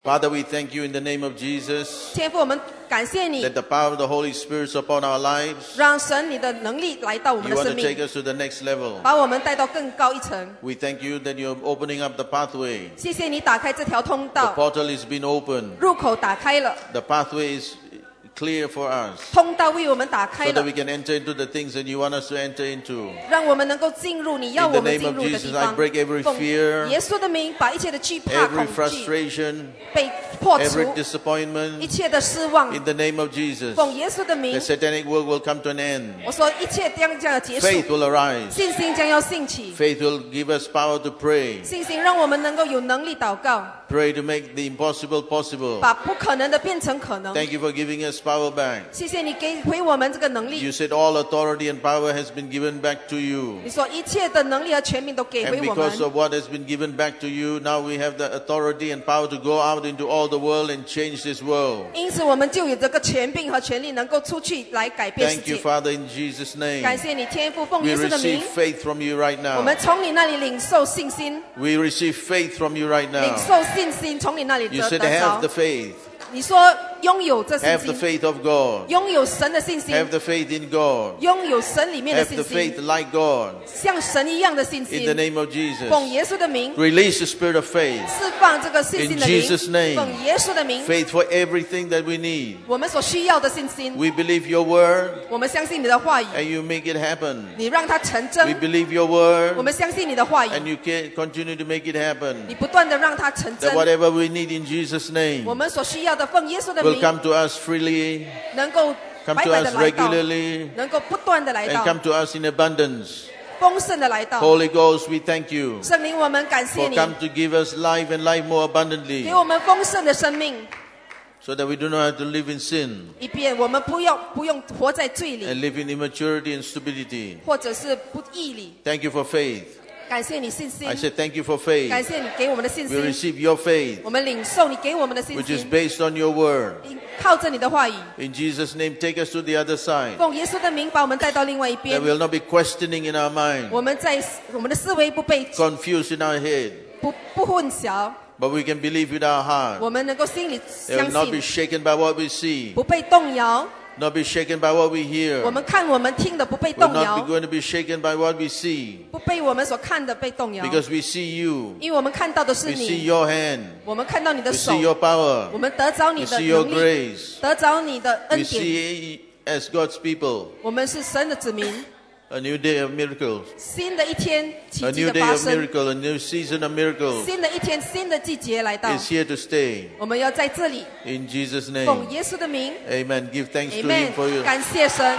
Father, we thank you in the name of Jesus 天父，我们感谢你 that，the power of the Holy Spirit is upon our lives. 让神你的能力来到我们 You 的 want 生 to take 命， us to the next level. 把我们带到更高一层。 We thank you that you're opening up the pathway. 谢谢你打开这条通 The 道， portal is being opened. 入口打开了， The pathway is clear for us 通道为我们打开 so that 了， we can enter into the things that you want us to enter into. 让我们能够进入你要 In the 我们 name 进 of 入的 Jesus, 地 I 方。 break every 奉 fear, 耶稣的名，把一切的惧怕、 every 恐惧 frustration, 被破 every 除，一 disappointment. 切的失望。 In the name of Jesus, 奉耶稣的名 the，satanic work will come to an end. 我说一切将要结束， Faith will arise. 信心将要兴起， Faith will give us power to pray. 信心让我们能够有能力祷告， Pray to make the impossible possible. 把不可能的变成可能。 Thank you for giving us power back. 谢谢你给回我们这个能 You 力。 said all authority and power has been given back to you. 你说一切的能力和权柄都给 And 回我 because 们， of what has been given back to you, now we have the authority and power to go out into all the world and change this world. 因此我们就有这个权柄和权利，能够出去来改变世 Thank you, 界。 Father, in Jesus' name. 感谢你，天父，奉 We 耶稣的 receive 名， faith from you right 我们 now. 从你那里领受信心， We receive faith from you right 领 now. 受信心，从你那里 You 得 said 得 have the 着。 faith. 你说拥有这信 Have the 心， faith of God. 拥有神的信心， Have the faith in God. 拥有神里面的 Have 信 the 心， faith like God. 像神一样的信 In the 心。 name of Jesus. 奉耶稣的名， Release the spirit of faith. 释放这个信心的 In Jesus' 灵。 name. 奉耶稣的名， Faith for everything that we need. 我们所需要的信心， We believe your word 我们相信你的话语， and you make it happen. 你让它成 We 真。 believe your 我 word 们相信你的话语， and you can continue to make it happen. 你不断的让它成 That 真。 whatever we need in Jesus' 我 name 们所需要的，奉耶稣的 will 名， come to us freely, 能够 come 白 to 白的 us 来到， regularly, 能够不断的来 and 到， come to us in abundance. 丰盛的来到。 Holy Ghost, we thank you 圣灵，我们感谢 for 你， come to give us life and life more abundantly 给我们丰盛的生命， so that we do not have to live in sin 以便我们不用活在罪里， and live in immaturity and stupidity. 或者是不义里。 Thank you for faith. 感谢你信心 I，said thank you for 感 faith. 谢你给我们的信 We 心， receive your faith, 我们领受你给我们的信 which is 心， based on your word. 靠着你的话语， In Jesus' name, take us to the other side. 奉耶稣的名把我们带到另外一 That 边。 we'll not be questioning in our mind, 我们在我们的思维不被 confused in our head, 不混淆， but we can believe with our heart. 我们能够心里 They will 相 not be 信， shaken by what we see, 不被动摇。 not be shaken by what we hear. 我们看我们听的不被 We're 动 not be 摇， going to be shaken by what we see, 不被我们所看的被动摇， because we see you, 因为我们看到的是 we see 你， your hand, 我们看到你的 we 手 see，your power, 我们得着 we 你的 see your 能力， grace. 得着你的 We 恩典。 see as God's people 我们是神的子民， a new day of miracles, 新的一天奇 a 迹 new 的 day 发 of 生， miracle, a new season of miracles 新的一天，新的季节来到， is here to stay. 我们要在这里 In Jesus' 奉 name, 耶稣的名 amen. Give thanks to Him for ，Amen， you. 感谢神，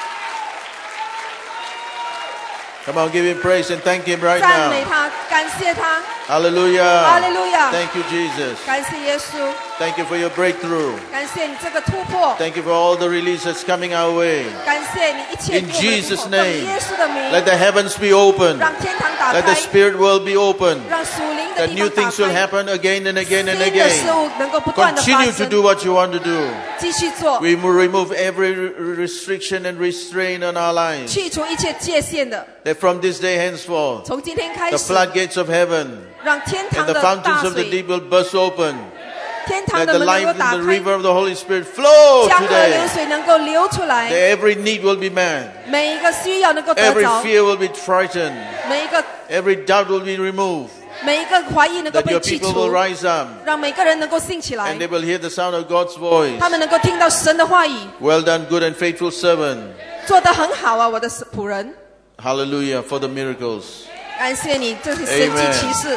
Come on, give Him praise and thank Him right 赞美 now. 他，感谢他， Hallelujah. 哈利路亚， Thank you, Jesus. 感谢耶稣， Thank you for your breakthrough. 感谢你这个突破， Thank you for all the release that's coming our way. 感谢你一切 In 给我们的 Jesus' 突破，奉 name, 耶稣的名， let the heavens be open. 让天堂打 Let the 开， spirit world be open. 让属灵的 That 地 new 方打 things will 开， happen again and again and 新的事 again. 物能够不断的发 Continue to 生， do what you want to do. 继续做， We will remove every restriction and restraint on our lives. 去除一切界限的， That from this day henceforth, 从今天开 the 始， floodgates of heaven 让天 and 堂 the 的 fountains 大 of the 水， deep will burst open. 天堂 Let 的 the 门能 life 够 and 打 the 开， river of the Holy Spirit flow 江河流 today. 水能够流出来， That every need will be met. 每一个需要能够得 Every 着， fear will be frightened. 每一个 Every doubt will be removed. 每一个怀疑能够 That 被 your 去 people will 除， rise up 让每个人能够兴起来 and，they will hear the sound of God's voice. 他们能够听到神的话语， Well done, good and faithful servant. 做得很好啊，我的仆人， Hallelujah for the miracles. 感谢你，这是神迹奇事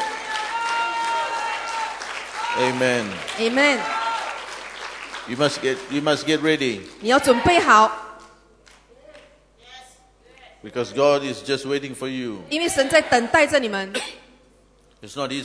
Amen. ，Amen。 You must get ready 你要准备好， because God is just waiting for you. 因为神在等待着你们。 It's not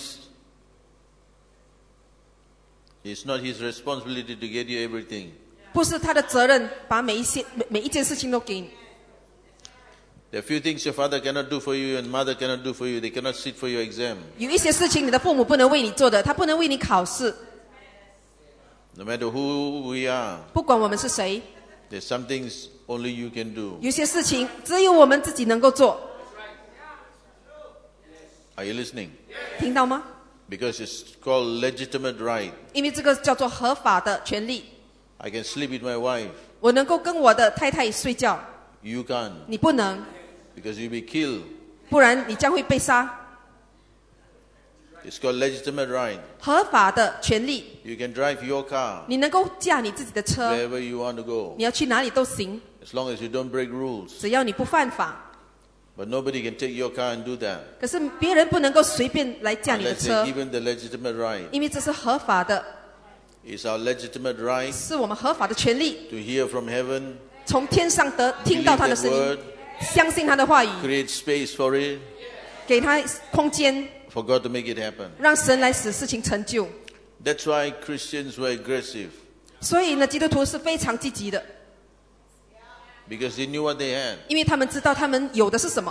his responsibility to get you everything. 不是他的责任，把每一件事情都给你。 There are few things your father cannot do for you and mother cannot do for you. They cannot sit for your exam. 有一些事情你的父母不能为你做的，他不能为你考试。 No matter who we are, 不管我们是谁， there's some things only you can do. 有些事情只有我们自己能够做。 Are you listening? 听到吗？ Because it's called legitimate right. 因为这个叫做合法的权利。 I can sleep with my wife. 我能够跟我的太太睡觉， You can't. 你不能， Because you'll be killed. 不然你将会被杀。 It's called legitimate right. 合法的权利， You can drive your car 你能够驾你自己的车， wherever you want to go. 你要去哪里都行， As long as you don't break rules. 只要你不犯法。 But nobody can take your car and do that. 可是别人不能够随便来驾你的 Unless 车 they're，given the legitimate right. 因为这是合法的， It's our legitimate right 是我们合法的权利。 to hear from heaven, 从天上听到他的声音，相信他的话语， create space for it, 给他空间， for God to make it happen. 让神来使事情成就。 That's why Christians were aggressive. 所以呢，基督徒是非常积极的， Because they knew what they had. 因为他们知道他们有的是什么。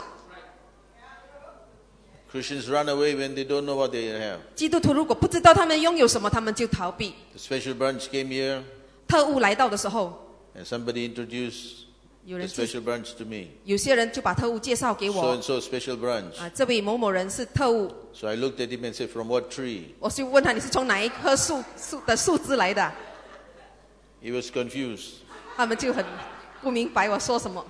Christians run away when they don't know what they have. 基督徒如果不知道他们拥有什么，他们就逃避。 The special branch came here 特务来到的时候， and somebody introduced 有 the 人介 special branch to me. 有些人就把特务介绍给 So 我 and so special branch. 这位某某人是特务， So I looked at him and said, from what tree? 我就问他你是从哪一棵树的树枝来的？ He was confused. 他们就很不明白我说什么。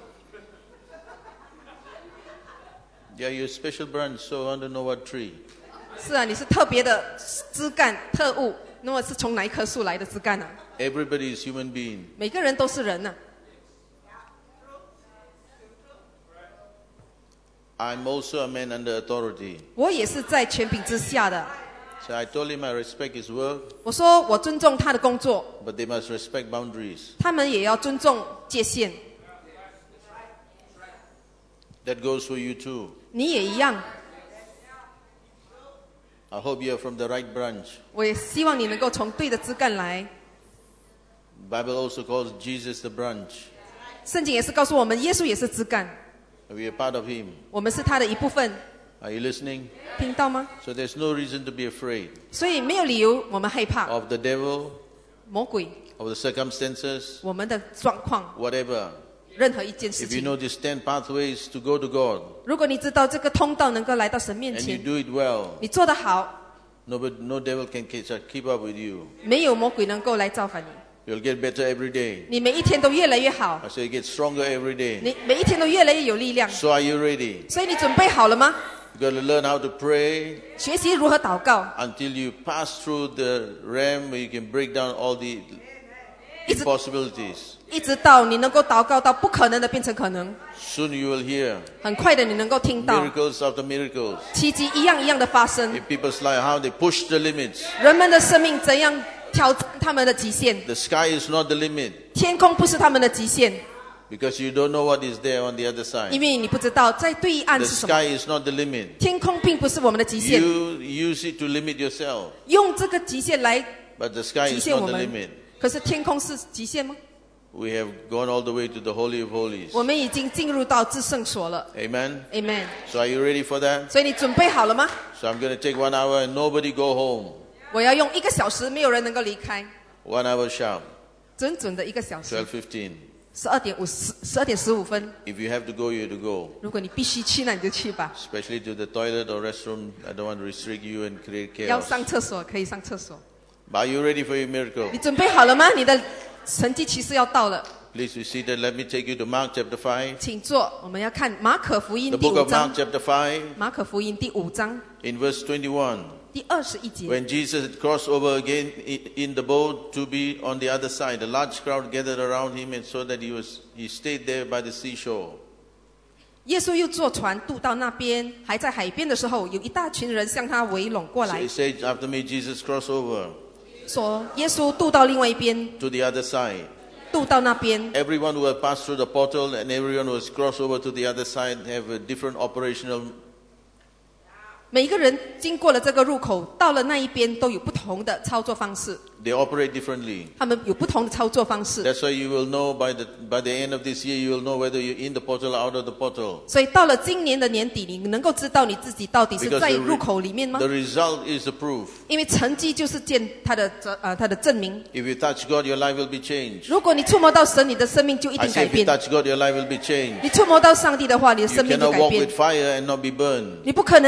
Yeah, you're a special branch, so I want to know what tree. 是啊，你是特别的枝干特务，那么是从哪一棵树来的枝干呢？ Everybody is human being. 每个人都是人呢、 I'm also a man under authority. 我也是在权柄之下的。 So I told him I respect his work, 我说我尊重他的工作， but they must respect boundaries. 他们也要尊重界限。 That goes for you too. 你也一样， I hope you're from the right branch. 我也希望你能够从对的枝干来。 The Bible also calls Jesus the branch. 圣经也是告诉我们，耶稣也是枝干， We are part of him. 我们是他的一部分。 Are you listening? 听到吗？ So there's no reason to be afraid 所以没有理由我们害怕 of the devil, 魔鬼， of the circumstances, 我们的状况， whatever. 任何一件事 If you 情。 know these 10 pathways to go to God 如果你知道这个通道能够来到神面 and you 前， do it well, 你做得好， no devil can keep up with you. 没有魔鬼能够来造反你。 You'll get better every day. 你每一天都越来越好， I say you get stronger every day. 你每一天都越来越有力量。 So are you ready? 所以你准备好了吗？ You've got to learn how to pray 学习如何祷告， until you pass through the realm where you can break down all the impossibilities. 一直到你能够祷告到不可能的变成可能。 Soon you will hear 很快的，你能够听到 miracles after miracles 奇迹一样一样的发生。 in people's life, how they push the limits. 人们的生命怎样挑战他们的极限？ The sky is not the limit 天空不是他们的极限， because you don't know what is there on the other 因 side. 为你不知道在对岸 The 是什么。 sky is not the limit. 天空并不是我们的极限， You use it to limit yourself, 用这个极限来 but the sky 极 is 限 not 我 the 们 limit.。 可是天空是极限吗？ We have gone all the way to the Holy of Holies. 我们已经进入到至圣所了。 Amen. Amen。 So are you ready for that? 所以你准备好了吗？ So I'm going to take 1 hour and nobody go home. 我要用1个小时，没有人能够离开， 1 hour sharp, 准的1个小时， 12:15. 12点15分。 If you have to go, you have to go. 如果你必须去，那你就去吧。 Especially to the toilet or restroom. I don't want to restrict you and create 要 chaos. 上厕所可以上厕所。 But are you ready for your miracle? 你准备好了吗？你的神迹奇事要到了， Please be seated. Let me take you to Mark chapter 5. 请坐。我们要看马可福音 The 第 book 5 of Mark 章， chapter 5 马可福音第5章 in verse 21. 第21节。 When Jesus had crossed over again in the boat to be on the other side, a large crowd gathered around him and so that he stayed there by the seashore. 耶稣又坐船渡到那边，还在海边的时候，有一大群人向他围拢过 So 来 he。said, after me, Jesus crossed over 说耶稣渡到另外一边， to the other side. 渡到那边， Everyone who had passed through the portal and everyone who has crossed over to the other side have a different operational. 每一个人经过了这个入口，到了那一边都有不同的操作方式， They operate differently. 他们有不同的操作方式。 That's why you will know by the end of this year, you will know whether you're in the portal or out of the portal. 所以到了今年的年底，你能够知道你自己到底是 Because 在入口里面吗 the？ result is the proof. 因为成绩就是见他的证明。 If you touch God, your life will be changed. 如果你触摸到神，你的生命就一 I 定 say 改 if you 变。 touch God, your life will be changed. 你触摸到上帝的话，你的 You 生命就 cannot 改 walk 变 with。fire and not be burned. 你不可能走在火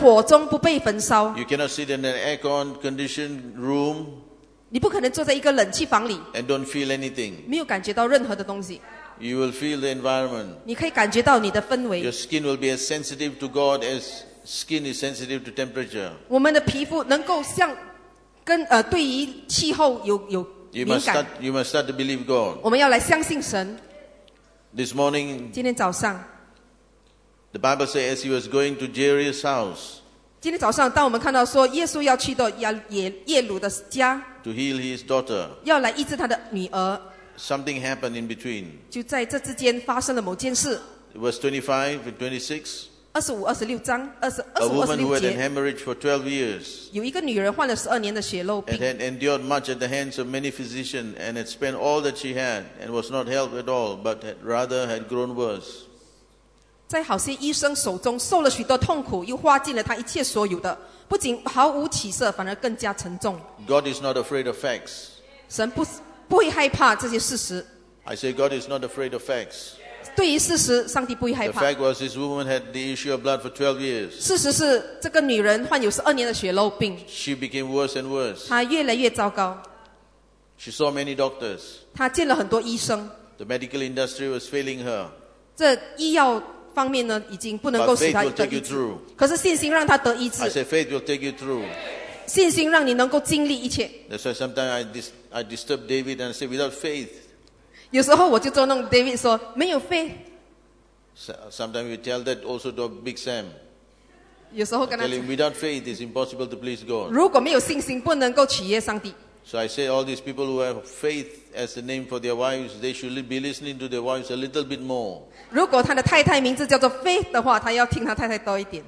火中不被焚烧。 You cannot sit in an aircon conditioned room 你不可能坐在一个冷气房里， and don't feel anything. 没有感觉到任何的东西。 You will feel the environment. 你可以感觉到你的氛 Your 围。 skin will be as sensitive to God as skin is sensitive to temperature. 我们的皮肤能够像对于气候有 You 敏 must 感。 start to believe God. 我们要来相信神。 This morning, 今天早上， the Bible says as he was going to Jairus' house 今天早上，当我们看到说耶稣要去到耶鲁的家， to heal his daughter, 要来医治他的女儿， something happened in between. 就在这之间发生了某件事。 Verse 25 and 26. 25、26章25、 A woman who 26 had an 节， hemorrhage for 12 years 有一个女人患了12年的血漏 and 病， had endured much at the hands of many physicians and had spent all that she had and was not helped at all, but rather had grown worse. 在好些医生手中受了许多痛苦，又花尽了她一切所有的，不仅毫无起色，反而更加沉重。 God is not afraid of facts. 神不会害怕这些事实， I say God is not afraid of facts. 对于事实，上帝不会害 The 怕。 fact was this woman had the issue of blood for 12 years. 事实是，这个女人患有12年的血漏病， She became worse and worse. 她越来越糟糕。 She saw many doctors. 她见了很多医生， The medical industry was failing her. 这医药方面呢，已经不能够 But 使 faith 她 will 得 take 医 you 治。 through. 可是信心让她得医 I 治， say faith will take you through. 信心让你能够经历一切。 That's why sometimes I disturb David and I say without faith. 有时候我就捉弄 David 说，没有 faith。 Sometimes we tell that also to Big Sam. 有时候跟他 Tell him without faith it's impossible to please God. 如果没有信心，不能够取悦上帝。 So I say all these people who have faith as the name for their wives, they should be listening to their wives a little bit more. 如果他的太太名字叫做 faith 的话，他要听他太太多一点。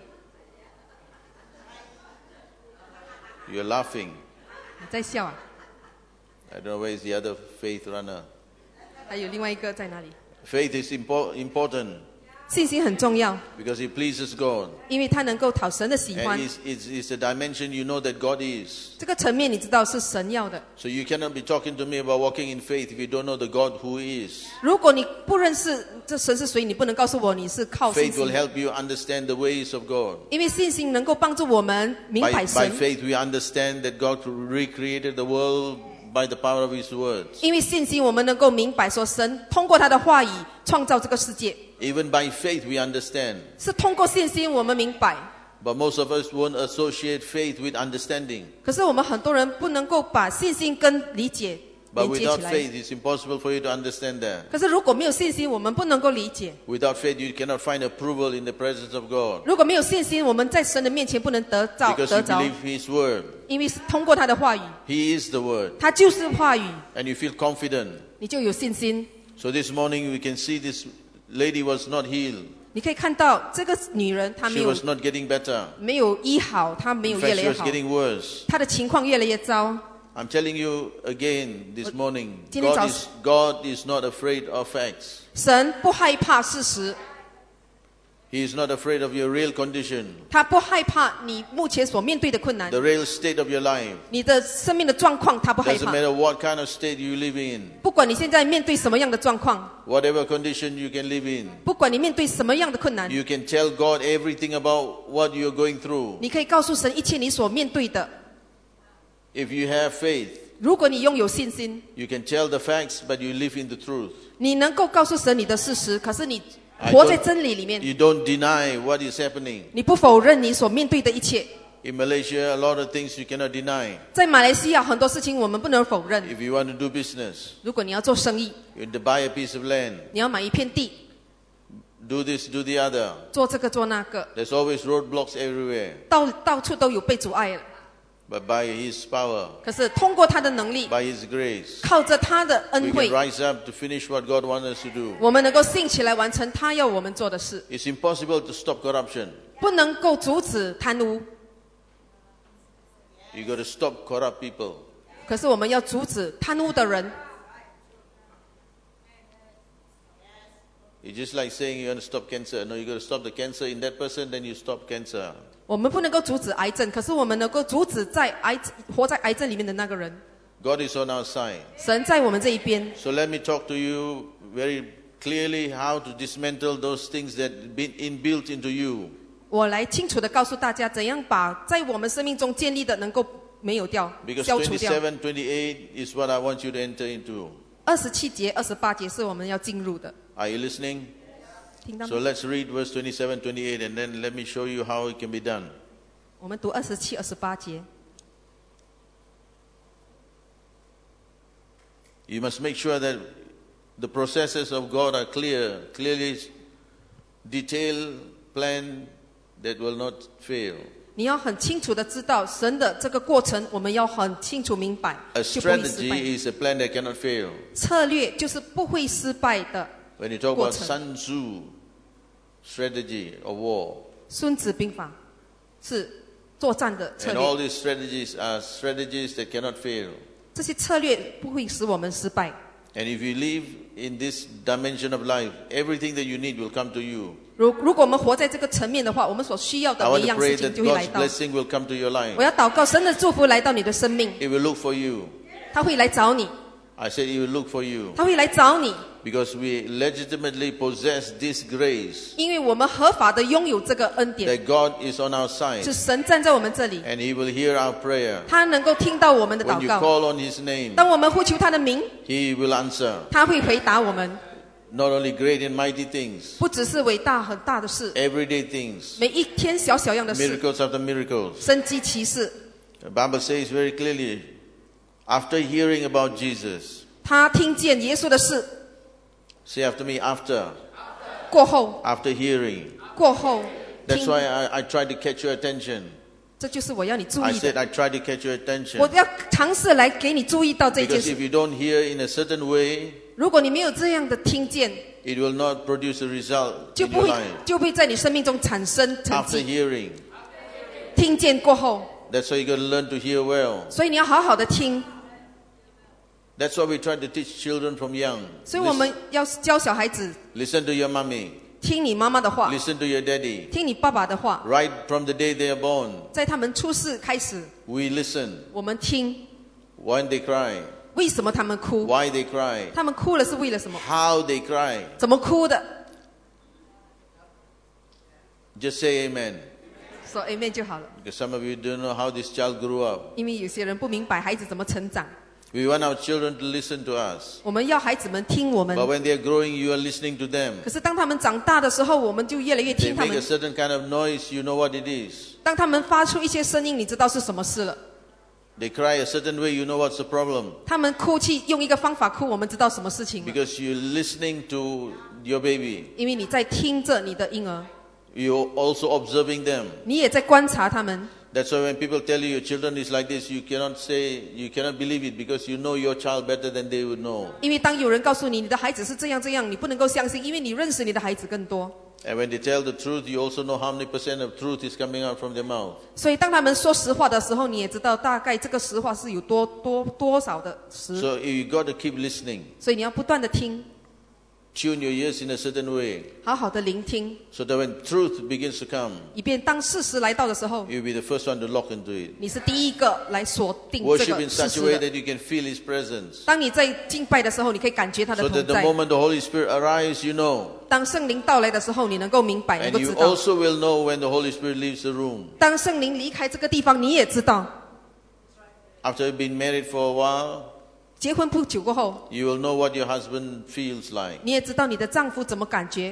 You're laughing. 你在笑啊？ I don't know where is the other faith runner. 还有另外一个在哪里？ Faith is important 信心很重要， because it pleases God. 因为它能够讨神的喜欢 And。it's a dimension you know that God is. 这个层面你知道是神要的。 So you cannot be talking to me about walking in faith if you don't know the God who is. 如果你不认识这神是谁，你不能告诉我你是靠信 Faith will 心。 help you understand the ways of God. 因为信心能够帮助我们明 By 白神。 faith we understand that God recreated the world by the power of His words. 因为信心，我们能够明白说，神通过他的话语创造这个世界。 Even by faith we understand. 是通过信心，我们明白。 But most of us won't associate faith with understanding. 可是我们很多人不能够把信心跟理解 But 连接 without 起来。 faith it's impossible for you to understand that. 可是如果没有信心，我们不能够理解。 Without faith you cannot find approval in the presence of God. 如果没有信心，我们在神的面前不能得 Because 着 you，believe His word. 因为是通过他的话语， He is the word. 他就是话语， And you feel confident. 你就有信心。 So this morning we can see this lady was not healed. 你可以看到这个女人，她 She was not getting better. 没有医好，她没有 In 越 fact, 来 she 越 was 好， getting worse. 她的情况越来越糟。 I'm telling you again this morning, 今天早- God is not afraid of facts. 神不害怕事实， He is not afraid of your real condition, 他不害怕你目前所面对的困难， the real state of your life. 你的生命的状况，他不害 Doesn't 怕。 matter what kind of state you live in, 不管你现在面对什么样的状况， whatever condition you can live in. 不管你面对什么样的困难， You can tell God everything about what you're going through. 你可以告诉神一切你所面对的。 If you have faith, 如果你拥有信心， you can tell the facts, but you live in the truth. 你能够告诉神你的事实，可是你 I 活在 don't- 真理里面， You don't deny what is happening. 你不否认你所面对的一切。 In Malaysia, a lot of things you cannot deny. 在马来西亚，很多事情我们不能否认。 If you want to do business, 如果你要做生意， you have to buy a piece of land, 你要买一片地， do this, do the other. 做这个做那个， There's always roadblocks everywhere. 到处都有被阻碍了。 But by His power, 可是通过他的能力， by His grace, 靠着他的 we 恩 can 惠， rise up to finish what God wants us to do. 我们能够兴起来完成他要我们做的事。 It's impossible to stop corruption. 不能够阻止贪污， You got to stop corrupt people. 可是我们要阻止贪污的人。 It's just like saying you want to stop cancer. No, you got to stop the cancer in that person, then you stop cancer. 我们不能够阻止癌症，可是我们能够阻止活在癌症里面的那个人。 God is on our side. 神在我们这一边， So let me talk to you very clearly how to dismantle those things that been inbuilt into you. 我来清楚的告诉大家，怎样把在我们生命中建立的能够没有掉， Because 消除掉。 27, 28 is what I want you to enter into. 27节、28节是我们要进入的， Are you listening? 听到 So 吗？ let's read verse 27, 28, and then let me show you how it can be done. 我们读27、28节。 You must make sure that the processes of God are clearly detailed, planned, that will not fail. 你要很清楚的知道神的这个过程，我们要很清楚明白， A 就不会失 strategy 败。 is a plan that cannot fail. 策略就是不会失败的。 When you talk about 过程。 Sun Tzu strategy of war, 孙子兵法是作战的策 and 略， all these strategies are strategies that cannot fail. 这些策略不会使我们失败。 And if you live in this dimension of life, everything that you need will come to you. 如果我们活在这个层面的话，我们所需要 I 的 want 每一 to 样 pray 事情 that 就会来 God's 到。 blessing will come to your 我 life. 要祷告神的祝福来到你的生命， It will look for you. 他会来找你， I said it will look for you. 他会来找你， Because we legitimately possess this grace 因为我们合法的拥有这个恩典， that God is on our side 是神站在我们这里， and He will hear our prayer. 他能够听到我们的 When 祷 you 告。 call on His name, 当我们呼求他的名， He will answer. 他会回答我们， Not only great and mighty things, 不只是伟大很大的事， everyday things, 每一天小小样的事， miracles after miracles. 神迹奇事。 The Bible says very clearly, after hearing about Jesus, 他听见耶稣的事 say after me, after 过后， hearing. 过后 That's 听， why I tried to catch your attention. 这就是我要你注 I 意 said 的。 I tried to catch your 我 attention. 要尝试来给你注意到这件 Because 事 if。you don't hear in a certain way, 如果你没有这样的听见， it will not produce a result 就 in 不 your 会 life. 就会在你生命中产生成 After 绩。 hearing, 听见过后， that's why you got to learn to hear well. 所以你要好好的听。 That's why we try to teach children from young. 所以我们要教小孩子 Listen to your mommy. 听你妈妈的话， Listen to your daddy. 听你爸爸的话。 Right from the day they are born, 在他们出世开始， we listen. 我们听 When they cry, 为什么他们哭， why they cry, 他们哭了是为了什么， how they cry. 怎么哭的， Just say amen. 说 amen 就好了。 Because some of you don't know how this child grew up. 因为有些人不明白孩子怎么成长， We want our children to listen to us. 我们要孩子们听我们 But。when they're growing, you are listening to them. 可是当他们长大的时候，我们就越来越 They 听他 make a 们。 certain kind of noise, you know what it is. 当他们发出一些声音，你知道是什么事了。 They cry a certain way, you know what's the problem. 他们哭泣用一个方法哭，我们知道什么事情了。 Because you're listening to your baby. 因为你在听着你的婴儿， You're also observing them. 你也在观察他们。 That's why when people tell you your children is like this, you cannot believe it because you know your child better than they would know. 因为当有人告诉你你的孩子是这样这样，你不能够相信，因为你认识你的孩子更多。 And when they tell the truth, you also know how many % of truth is coming out from their mouth. 所以当他们说实话的时候，你也知道大概这个实话是有多少的实。 So you got to keep listening. 所以你要不断的听， Tune your ears in a certain way 好好的聆听， so that when truth begins to come, 以便当事实来到的时候， you'll be the first one to lock into it. 你是第一个来锁定这 Worship 个 in 事 such 实 a way 的。 that you can feel His presence. 当你在敬拜的时候，你可以感觉他的 So 同 that the 在。 moment the Holy Spirit arrives, you know. 当圣灵到来的时候，你能够明白，能 And 够 you 知道。 also will know when the Holy Spirit leaves the room. 当圣灵离开这个地方，你也知道。 After you've been married for a while, 结婚不久过后， you will know what your husband feels like. 你也知道你的丈夫怎么感觉。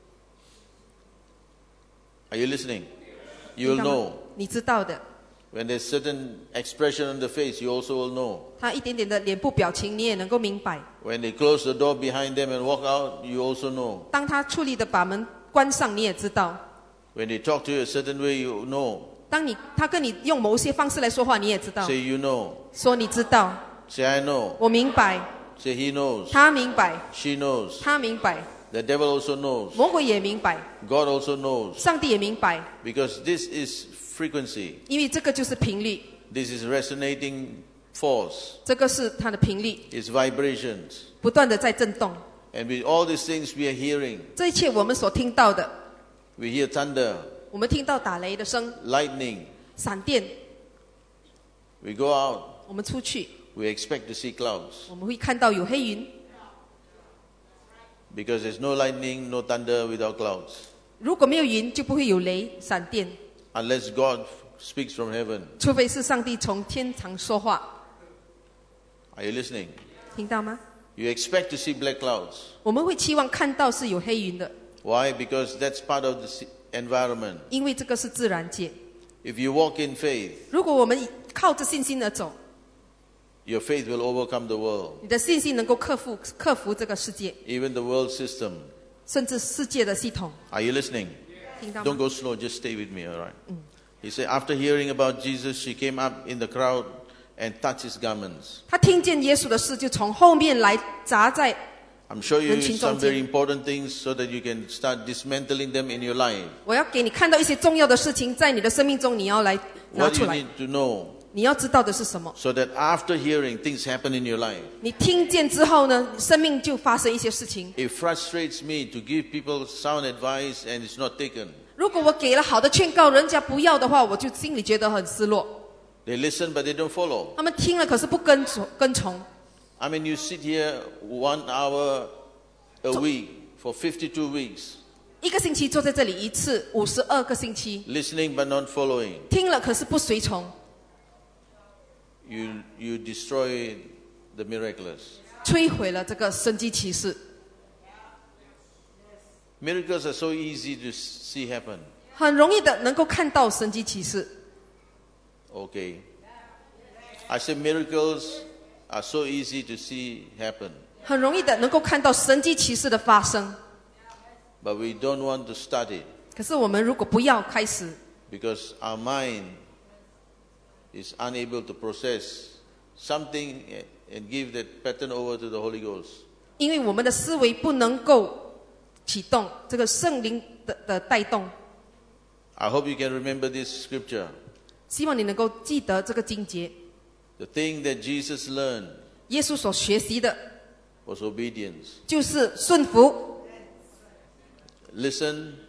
Are you listening? You will 听到吗 know. 你知道的。 When there's certain expression on the face, you also will know. 他一点点的脸部表情，你也能够明白。 When they close the door behind them and walk out, you also know. 当他处理的把门关上，你也知道。 When they talk to you a certain way, you know. 当他跟你用某些方式来说话，你也知道。 Say you know. 说你知道， Say I know. 我明白， Say he knows. 他明白， She knows. 他明白， The devil also knows. 魔鬼也明白， God also knows. 上帝也明白， Because this is frequency. 因为这个就是频率， This is resonating force. 这个是它的频率， It's vibrations. 不断的在震动。 And with all these things we are hearing, 这一切我们所听到的， we hear thunder, 我们听到打雷的声、 lightning. 闪電， We go out, 我们出去， we expect to see clouds. 我们会看到有黑云， Because there's no lightning, no thunder without clouds. 如果没有云，就不会有雷闪电， unless God speaks from heaven. 除非是上帝从天堂说话。 Are you listening? 听到吗？ You expect to see black clouds. 我们会期望看到是有黑云的， Why? Because that's part of the environment. 因为这个是自然界。 If you walk in faith, 如果我们靠着信心而走， your faith will overcome the world, 你的信心能够克服这个世界， even the world system. 甚至世界的系统。 Are you listening? 听到 Don't 吗？ go slow, just stay with me, all right? He said, after hearing about Jesus, she came up in the crowd and touched his garments. 他听见耶稣的事，就从后面来砸在。 I'm showing you 人群中间。 some very important things so that you can start dismantling them in your life. 我要给你看到一些重要的事情，在你的生命中，你要来拿 What 出 you 来。 need to know 你要知道的是什么？ so that after hearing, things happen in your life. 你听见之后呢，生命就发生一些事情。 It frustrates me to give people sound advice and it's not taken. 如果我给了好的劝告，人家不要的话，我就心里觉得很失落。 They listen, but they don't follow. 他们听了，可是不跟从。 I mean, you sit here 1 hour a week for 52 weeks, 一个星期坐在这里一次，52个星期， listening but not following. 听了可是不随从， You destroy the miraculous. 摧毁了这个神迹奇事。 Miracles are so easy to see happen. 很容易的能够看到神迹奇事。 Okay. I said miracles are so easy to see happen. 很容易的能够看到神迹奇事的发生。 But we don't want to start it 可是我们如果不要开始， because our mind is unable to process something and give that pattern over to the Holy Ghost. 因为我们的思维不能够启动这个圣灵的带动。 I hope you can remember this scripture. 希望你能够记得这个经节。 The thing that Jesus learned 耶稣所学习的 was obedience. 就是顺服、 Listen,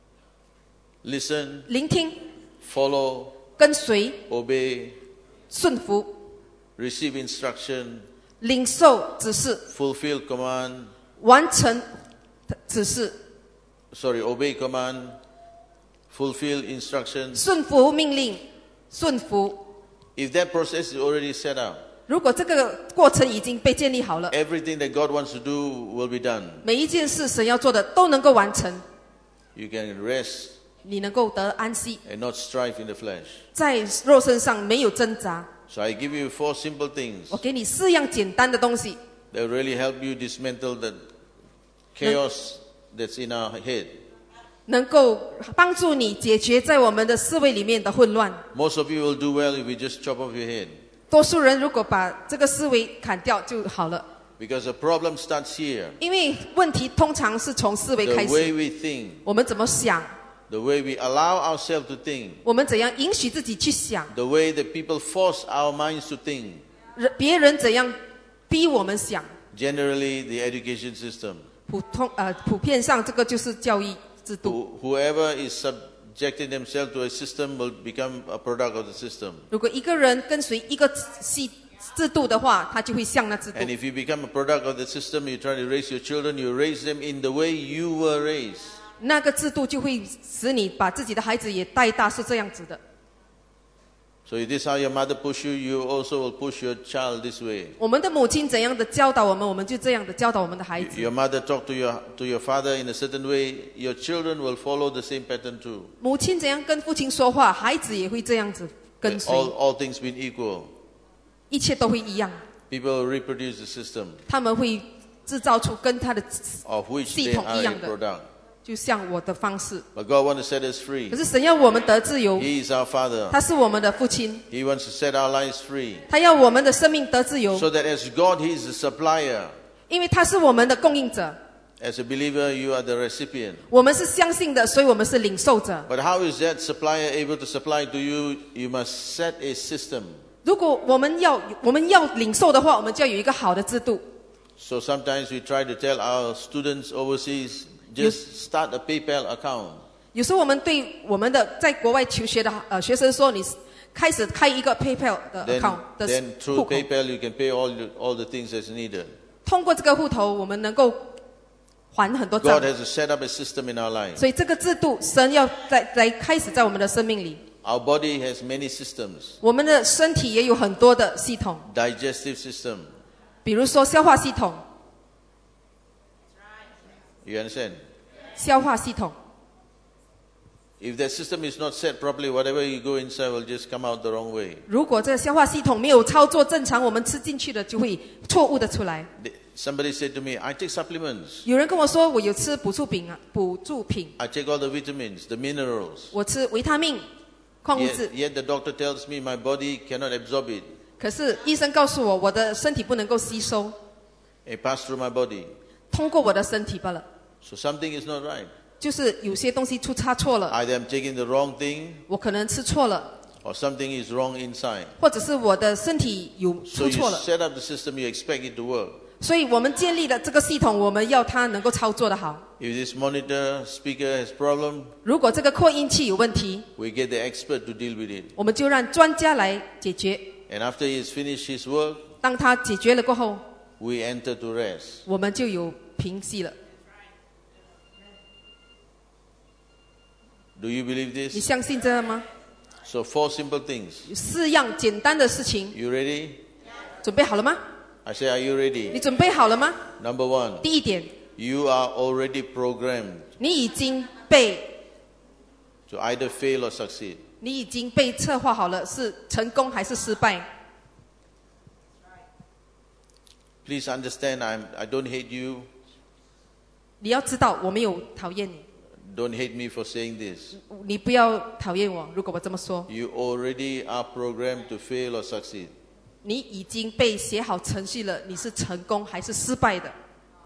聆听、 follow, 跟随、 obey, 顺服、 receive instruction, 领受指示、 fulfill command, 完成指示、 obey command, fulfill instructions. 顺服命令、顺服。 If that process is already set up, 如果这个过程已经被建立好了， everything that God wants to do will be done. 每一件事神要做的都能够完成， You can rest 你能够得安息， and not strive in the flesh. 在肉身上没有挣扎。 So I give you 4 simple things 我给你4样简单的东西， that will really help you dismantle the chaos that's in our head. 能够帮助你解决在我们的思维里面的混乱。 Most of you will do well if you just chop off your head. 多数人如果把这个思维砍掉就好了， Because the problem starts here. 因为问题通常是从思维 The 开 way 始。 we think, 我们怎么想， the way we allow ourselves to think, 我们怎样允许自己去想， the way that people force our minds to think. 别人怎样逼我们想。 Generally, the education system. 普遍上这个就是教育制度。 Whoever is subjecting themselves to a system will become a product of the system. 如果一个人跟随一个制度的话，他就会像那制度 And。if you become a product of the system, you try to raise your children, you raise them in the way you were raised. 那个制度就会使你把自己的孩子也带大，是这样子的。 So if this is how your mother push you, you also will push your child this way. 我们的母亲怎样的教导我们，我们就这样的教导我们的孩子。 Your mother talk to your father in a certain way, your children will follow the same pattern too. 母亲怎样跟父亲说话，孩子也会这样子跟随， All things being equal, 一切都会一样。 people will reproduce the system 他们会制造出跟他的 of which 系 they 统 are 一 a 样的， product. 就像我的方式。 But God wants to set us 可 free. 是神要我们得自由， He is our Father. 他是我们的父亲， He wants to set our lives free. 他要我们的生命得自由， So that as God, He is the supplier. 因为他是我们的供应者。 As a believer, you are the recipient. 我们是相信的，所以我们是领受者。 But how is that supplier able to supply to you? You must set a system. 如果我们要领受的话，我们就要有一个好的制度。 So sometimes we try to tell our students overseas, just start a PayPal account. 有时候我们对我们的在国外求学的学生说，你开始开一个 PayPal 的 account 的 Then 户 through 口， PayPal you can pay all the things that's needed. 通过这个户头，我们能够还很多账 God。has set up a system in our life. 所以这个制度，神要来开始在我们的生命里。 Our body has many systems. 我们的身体也有很多的系统， Digestive system. 比如说消化系统， You understand? 消化系统。 If that system is not set properly, whatever you go inside will just come out the wrong way. 如果这个消化系统没有操作正常，我们吃进去的就会错误的出来。 Somebody said to me, I take supplements. 有人跟我说，我有吃补助品啊，补助品， I take all the vitamins, the minerals. 我吃维他命、矿物质。 Yet the doctor tells me my body cannot absorb it. 可是医生告诉我，我的身体不能够吸收， It passed through my body. 通过我的身体罢了。 So something is not right. 就是有些东西出差错了， Either I'm taking the wrong thing 我可能吃错了， or something is wrong inside. 或者是我的身体有 So 出 you 错了。 set up the system, you expect it to work. 所以我们建立的这个系统，我们要它能够操作的好。 If this monitor speaker has problem, 如果这个扩音器有问题， we get the expert to deal with it. 我们就让专家来解决。 And after he's finished his work, 当他解决了过后， we enter to rest. 我们就有平息了。 Do you believe 你 this? 相信这样吗？ So 4 simple things. 有4样简单的事情， You ready? 准备好了吗？ I say, are you 你 ready? 准备好了吗？ Number 1, 第一点， you are already programmed 你已经被 to either fail or succeed. 你已经被策划好了，是成功还是失败？ Please understand, I don't hate you. 你要知道，我没有讨厌你， Don't hate me for saying this. 你不要讨厌我。如果我这么说， You already are programmed to fail or succeed. 你已经被写好程序了，你是成功还是失败的？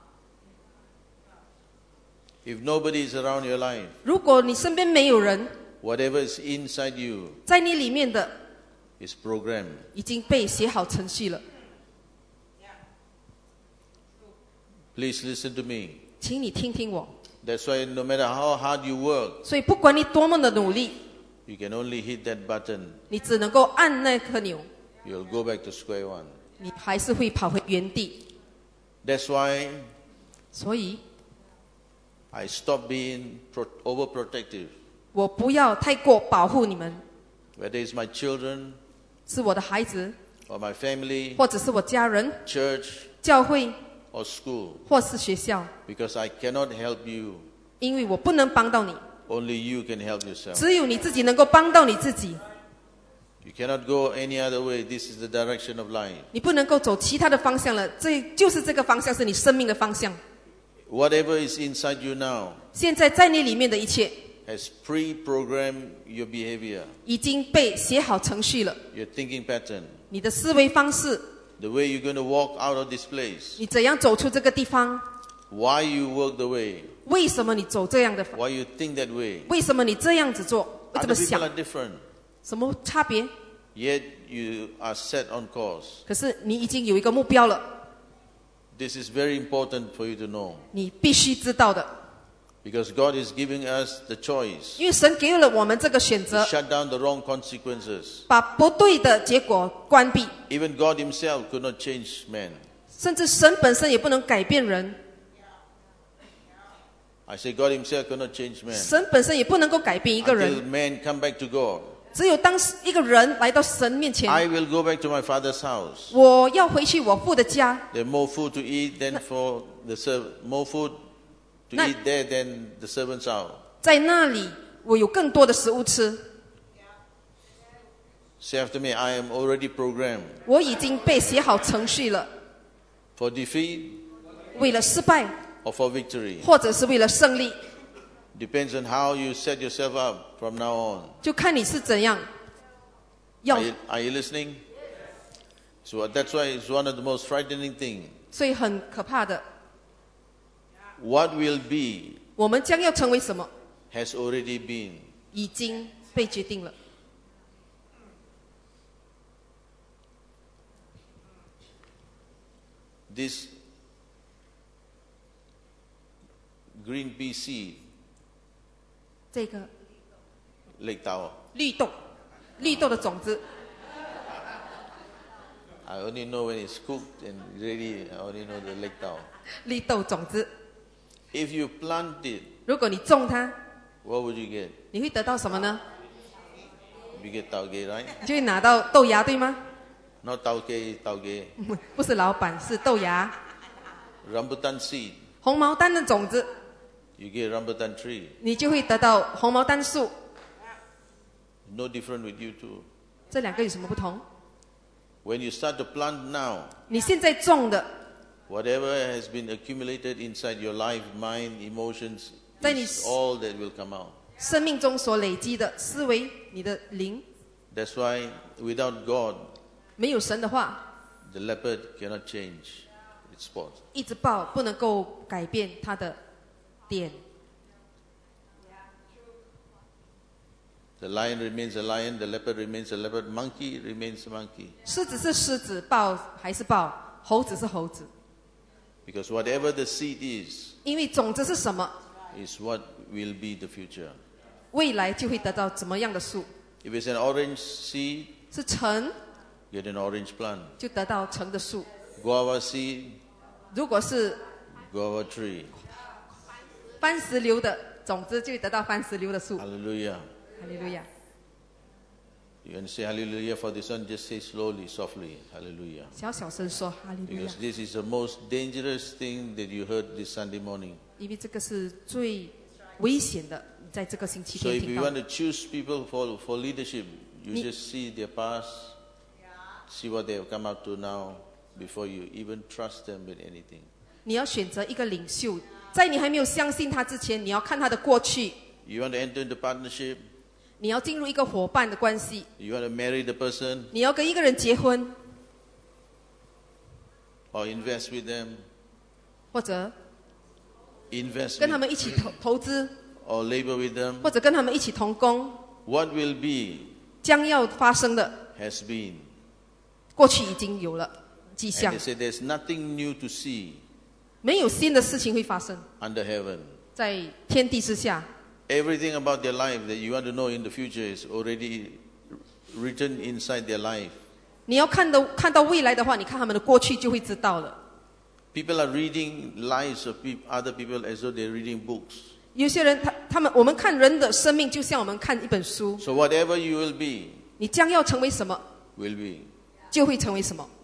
If nobody is around your life, 如果你身边没有人， whatever is inside you 在你里面的 is programmed. 已经被写好程序了， Please listen to me. 请你听听我。 That's why no matter how hard you work, 所以不管你多么的努力， you can only hit that button. 你只能够按那颗钮， You'll go back to square one. 你还是会跑回原地。 That's why 所以 I stop being overprotective. 我不要太过保护你们， Whether it's my children 是我的孩子， or my family, 或者是我家人、 church 教会 or school, 或是学校， because I cannot help you. 因为我不能帮到你， Only you can help yourself. 只有你自己能够帮到你自己。 You cannot go any other way. This is the direction of life. 你不能够走其他的方向了，这就是这个方向是你生命的方向。 Whatever is inside you now 现在在你里面的一切 has pre-programmed your behavior, 已经被写好程序了， your thinking pattern, 你的思维方式， the way you're going to walk out of this place, 你怎样走出这个地方， why you work the way, 为什么你走这样的， why you think that way. 为什么你这样子做，会这 Other 么 people 想， are different, 什么差别？ yet you are set on course. 可是你已经有一个目标了， This is very important for you to know, 你必须知道的， because God is giving us the choice 因为神给了我们这个选 to 择， shut down the wrong consequences. 把不对的结果关闭， Even God himself could not change man. 甚至神本身也不能改变人， I say God himself could not change man. 神本身也不能够改变一个 Until 人， man come back to God. 只有当一个人来到神面前， I will go back to my father's house. 我要回去我父的家， There's more food to eat than for the more food to Na- eat there than the servants' house. 在那里我有更多的食物吃， Say after me, I am already programmed 我已经被写好程序了， for defeat 为了失败 or for victory. 或者是为了胜利， Depends on how you set yourself up from now on. 就看你是怎样要 Are you listening? So that's why it's one of the most frightening things. 所以很可怕的， What will be 我们将要成为什么， has already been. 已经被决定了。 This green pea seed, 这个 Lake Tower. 绿豆，绿豆的种子， I only know when it's cooked and ready. I only know the Lake Tower. 绿豆种子， If you plant it, 如果你种它， what would you get? 你会得到什么呢？ You get tauge, right? 你就会拿到豆芽，对吗？ Not tauge. 不是老板，是豆芽。 Rambutan seed, 红毛丹的种子， you get rambutan tree. 你就会得到红毛丹树。 No different with you too. 这两个有什么不同？ When you start to plant now, 你现在种的， whatever has been accumulated inside your life, mind, emotions, 在你 is all that will come out. 生命中所累积的思维，你的灵， That's why without God, 没有神的话， the leopard cannot change its spot. 一直抱不能够改变它的点。 The lion remains a lion, the leopard remains a leopard, monkey remains a monkey. 狮子是狮子，豹还是豹，猴子是猴子。 Because whatever the seed is 因为种子是什么， is what will be the future. 未来就会得到怎么样的树。 If it's an orange seed, 是橙， get an orange plant. 就得到橙的树； Guava seed, 如果是 guava tree. 番石榴的种子，就会得到番石榴的树。 Hallelujah. 哈利路亚！ You want to say hallelujah for this one? Just say slowly, softly. Hallelujah. 小小声说哈利路亚 Because，this is the most dangerous thing that you heard this Sunday morning. 因为这个是最危险的，在这个星期 So 天 if 听 you 到 want。to choose people for leadership, you Ni- just see their past, see what they have come up to now, before you even trust them with anything. 你要选择一个领袖，在你还没有相信他之前，你要看他的过去， You want to enter into partnership, 你要进入一个伙伴的关系， you want to marry the person 你要跟一个人结婚， or invest with them, 或者 invest 跟他 with, 们一起投资， or labor with them. 或者跟他们一起同工， What will be 将要发生的， has been. 过去已经有了迹 And 象 they，say there's nothing new to see 没有新的事情会发生 under heaven. 在天地之下。 Everything about their life that you want to know in the future is already written inside their life. 你要看到未来的话，你看他们的过去就会知道了。 People are reading lives of other people as though they're reading books. 有些人我们看人的生命，就像我们看一本书， So whatever you will be, 你将要成为什么， will be. 就会成为什么。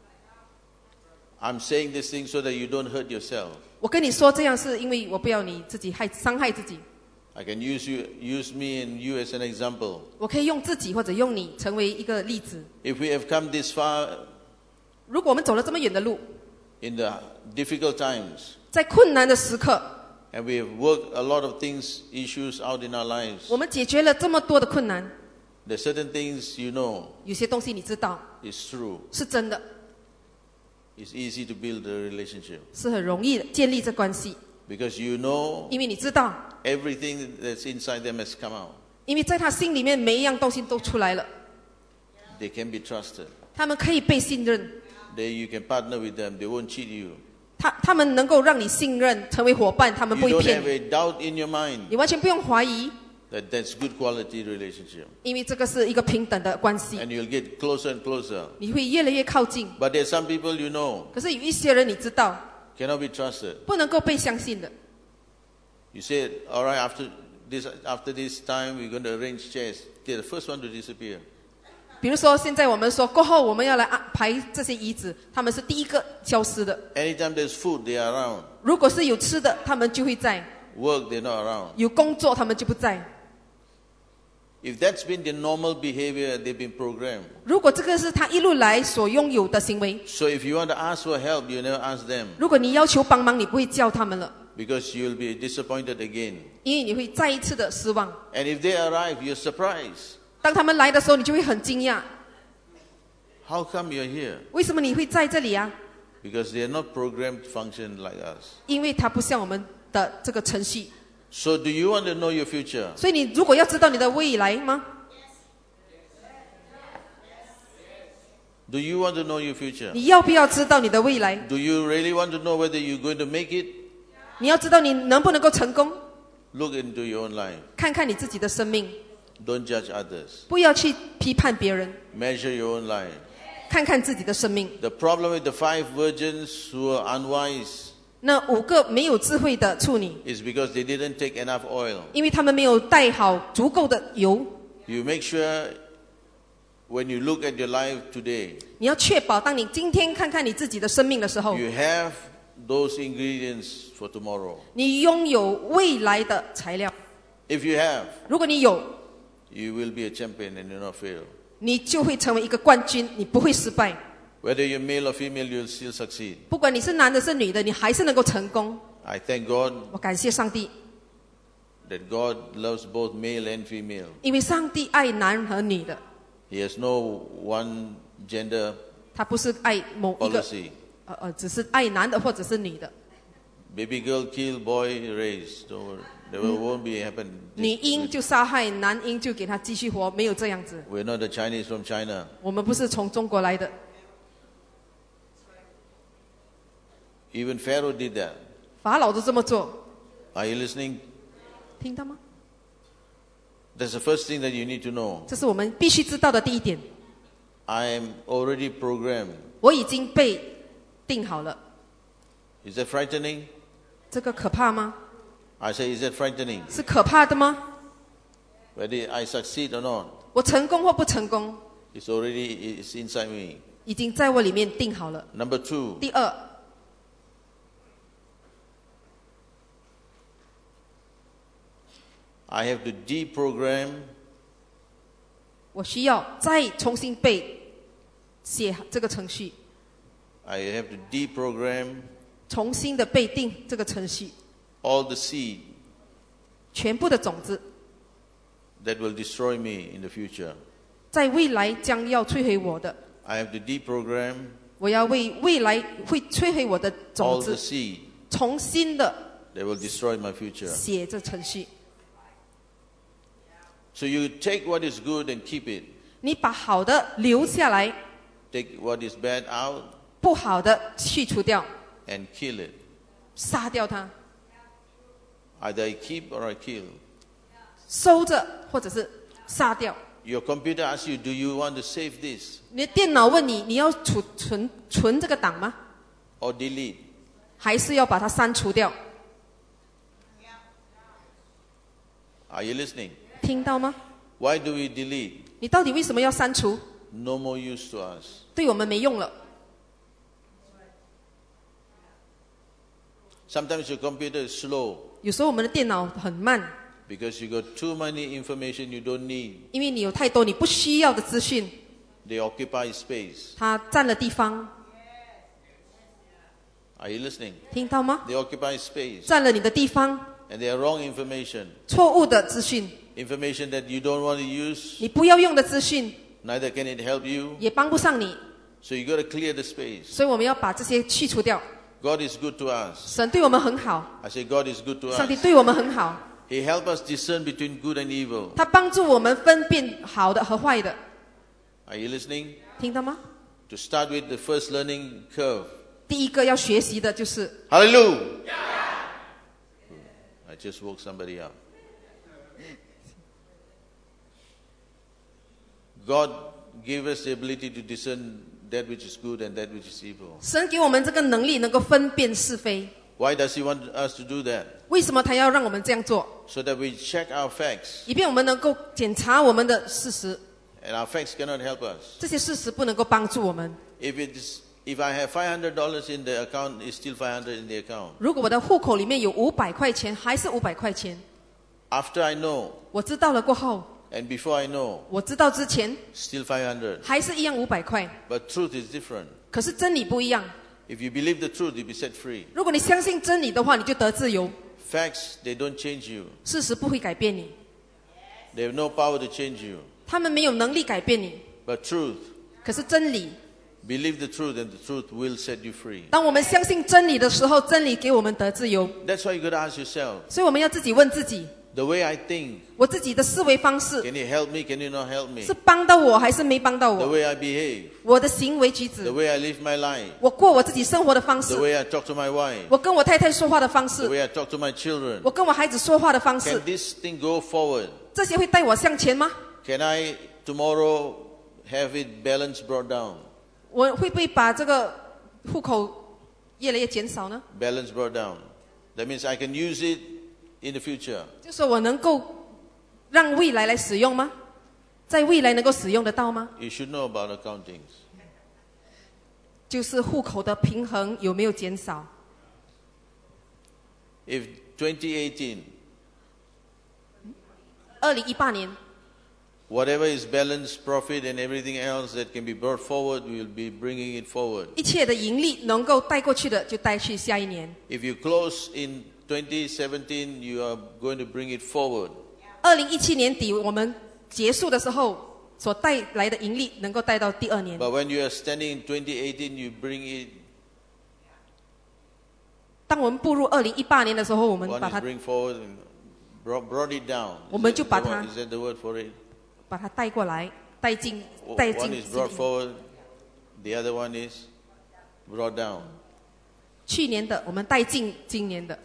I'm saying this thing so that you don't hurt yourself. 我跟你说这样是因为我不要你自己伤害自己。 I can use me and you as an example. 我可以用自己或者用你成为一个例子。 If we have come this far 如果我们走了这么远的路， in the difficult times, 在困难的时刻， and we have worked a lot of things, issues out in our lives, 我们解决了这么多的困难， there's certain things you know 有些东西你知道 is true. 是真的， It's easy to build a relationship 是很容易的建立这关系， because you know 因为你知道， everything that's inside them has come out. 因为在他心里面每一样东西都出来了， They can be trusted. 他们可以被信任， You can partner with them. They won't cheat you. 他们能够让你信任，成为伙伴，他们 You 不会 don't 骗 have 你， a doubt in your mind 你完全不用怀疑， that that's good quality relationship. 因为这个是一个平等的关系， And you'll get closer and closer. 你会越来越靠近。 But there's some people you know 可是有一些人你知道 cannot be trusted. 不能够被相信的， You say, all right, after this time, we're going to arrange chairs. They're the first one to disappear. 比如说现在我们说过后我们要来排这些椅子，他们是第一个消失的。 Anytime there's food, they are around. 如果是有吃的，他们就会在； Work, they're not around. 有工作，他们就不在。 If that's been their normal behavior, they've been programmed. 如果这个是他一路来所拥有的行为， So if you want to ask for help, you never ask them 如果你要求帮忙，你不会叫他们了， because you'll be disappointed again. 因为你会再一次的失望。 And if they arrive, you're surprised. 当他们来的时候，你就会很惊讶， How come you're here? 为什么你会在这里啊？ Because they're not programmed to function like us. 因为它不像我们的这个程序。 So do you want to know your future? 所以你如果要知道你的未来吗？ Do you want to know your future? 你要不要知道你的未来？ Do you really want to know whether you're going to make it? 你要知道你能不能够成功？ Look into your own life. 看看你自己的生命， Don't judge others. 不要去批判别人， Measure your own life. 看看自己的生命。 The problem with the 5 virgins who are unwise 那5个没有智慧的处女， is because they didn't take enough oil. 因为他们没有带好足够的油。 You make sure when you look at your life today, 你要确保，当你今天看看你自己的生命的时候， you have those ingredients for tomorrow. 你拥有未来的材料。 If you have, 如果你有， you will be a champion and you'll not fail. 你就会成为一个冠军，你不会失败。 Whether you're male or female, you'll still succeed. 不管你是男的是女的，你还是能够成功。 I thank God 我感谢上帝， that God loves both male and female. 因为上帝爱男和女的， He has no one gender 他不是爱某一个， policy. 只是爱男的或者是女的。 Baby girl kill, boy raise. Don't worry. There won't be happen. 女婴就杀害，男婴就给他继续活，没有这样子。 We're not the Chinese from China. 我们不是从中国来的， Even Pharaoh did that. 法老都这么做， Are you listening? 听到吗？ That's the first thing that you need to know. 这是我们必须知道的第一点。 I am already programmed. 我已经被定好了， Is that frightening? 这个可怕吗？ I say, is that frightening? 是可怕的吗？ Whether I succeed or not, 我成功或不成功， it's inside me. 已经在我里面定好了。 Number 2, 第二， I have to deprogram 我需要再重新被写这个程序， I have to deprogram 重新的被定这个程序， all the seed 全部的种子， that will destroy me in the future. 在未来将要摧毁我的， I have to deprogram 我要为未来会摧毁我的种 all the 子， seed 重新的 that will destroy my future. 写这程序。 So you take what is good and keep it. 你把好的留下来， Take what is bad out 不好的去除掉， and kill it. 杀掉它， Either I keep or I kill. 收着或者是杀掉。 Your computer asks you, do you want to save this 你的电脑问你，你要存这个档吗？ or delete? 还是要把它删除掉？ Are you listening? 听到吗？ Why do we delete? 你到底为什么要删除？ No more use to us. 对我们没用了。 Sometimes your computer is slow 有时候我们的电脑很慢， because you got too many information you don't need. 因为你有太多你不需要的资讯， They occupy space. 它占了地方。 Are you listening? 听到吗？ They occupy space. 占了你的地方， And they are wrong information. 错误的资讯， Information that you don't want to use, 你不要用的资讯， neither can it help you. 也帮不上你。 So you got to clear the space. 所以我们要把这些去除掉。 God is good to us. 神对我们很好， I say God is good to 上帝 us. 对我们很好， He helps us discern between good and evil. 他帮助我们分辨好的和坏的。 Are you listening? 听到吗？ To start with the first learning curve. 第一个要学习的就是 Hallelujah! I just woke somebody up. God gave us the ability to discern that which is good and that which is evil. 神给我们这个能力，能够分辨是非。 Why does He want us to do that? 为什么他要让我们这样做？ So that we check our facts. 以便我们能够检查我们的事实。 And our facts cannot help us. 这些事实不能够帮助我们。 If I have $500 in the account, it's still 500 in the account. 如果我的户口里面有500块钱，还是500块钱。 After I know 我知道了过后， and before I know, 我知道之前 still 500. 还是一样500块。 But truth is different. 可是真理不一样。 If you believe the truth, you'll be set free. 如果你相信真理的话，你就得自由。 Facts, they don't change you. 事实不会改变你， They have no power to change you. 他们没有能力改变你。 But truth, 可是真理， believe the truth and the truth will set you free. 当我们相信真理的时候，真理给我们得自由。 That's why you got to ask yourself, 所以我们要自己问自己： the way I think, 我自己的思维方式 can you help me, can you not help me? 是帮到我还是没帮到 The 我？ way I behave, 我的行为举 the 止， way I live my life, 我过我自己生活的方 the 式， way I talk to my wife, 我跟我太太说话的方 the 式， way I talk to my children. 我跟我孩子说话的方式 Can，this thing go forward? 这些会带我向前吗？ Can I tomorrow have it balance brought down? 我会不会把这个户口越来越减少呢？ Balance brought down. That means I can use it in the future. 就说我能够让未来来使用吗？在未来能够使用得到吗？ You should know about accounting. 就是户口的平衡有没有减少？ If 2018, 2018年， whatever is balance, profit and everything else that can be brought forward, we will be bringing it forward. 一切的盈利能够带过去的，就带去下一年。 If you close in 2017, you are going to bring it forward. 2017年底我们结束的时候，所带来的盈利能够带到第二年。 But when you are standing in 2018, you bring it, 当我们步入2018年的时候，我们 one 把 is 它 bring forward and brought it down. 我们就把它 Is that the word for it? 把它带过来，带进 One is brought forward, the other one is brought down. 去年的，我们带进今年的。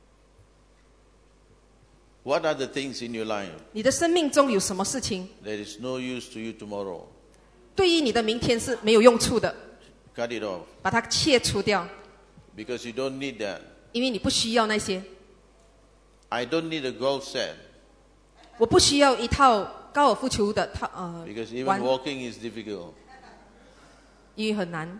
What are the things in your life 你的生命中有什么事情 that is no use to you tomorrow? 对于你的明天是没有用处的？ Cut it off 把它切除掉， because you don't need that. 因为你不需要那些。 I don't need a golf set 我不需要一套高尔夫球的 because even 玩， walking is difficult. 因为很难。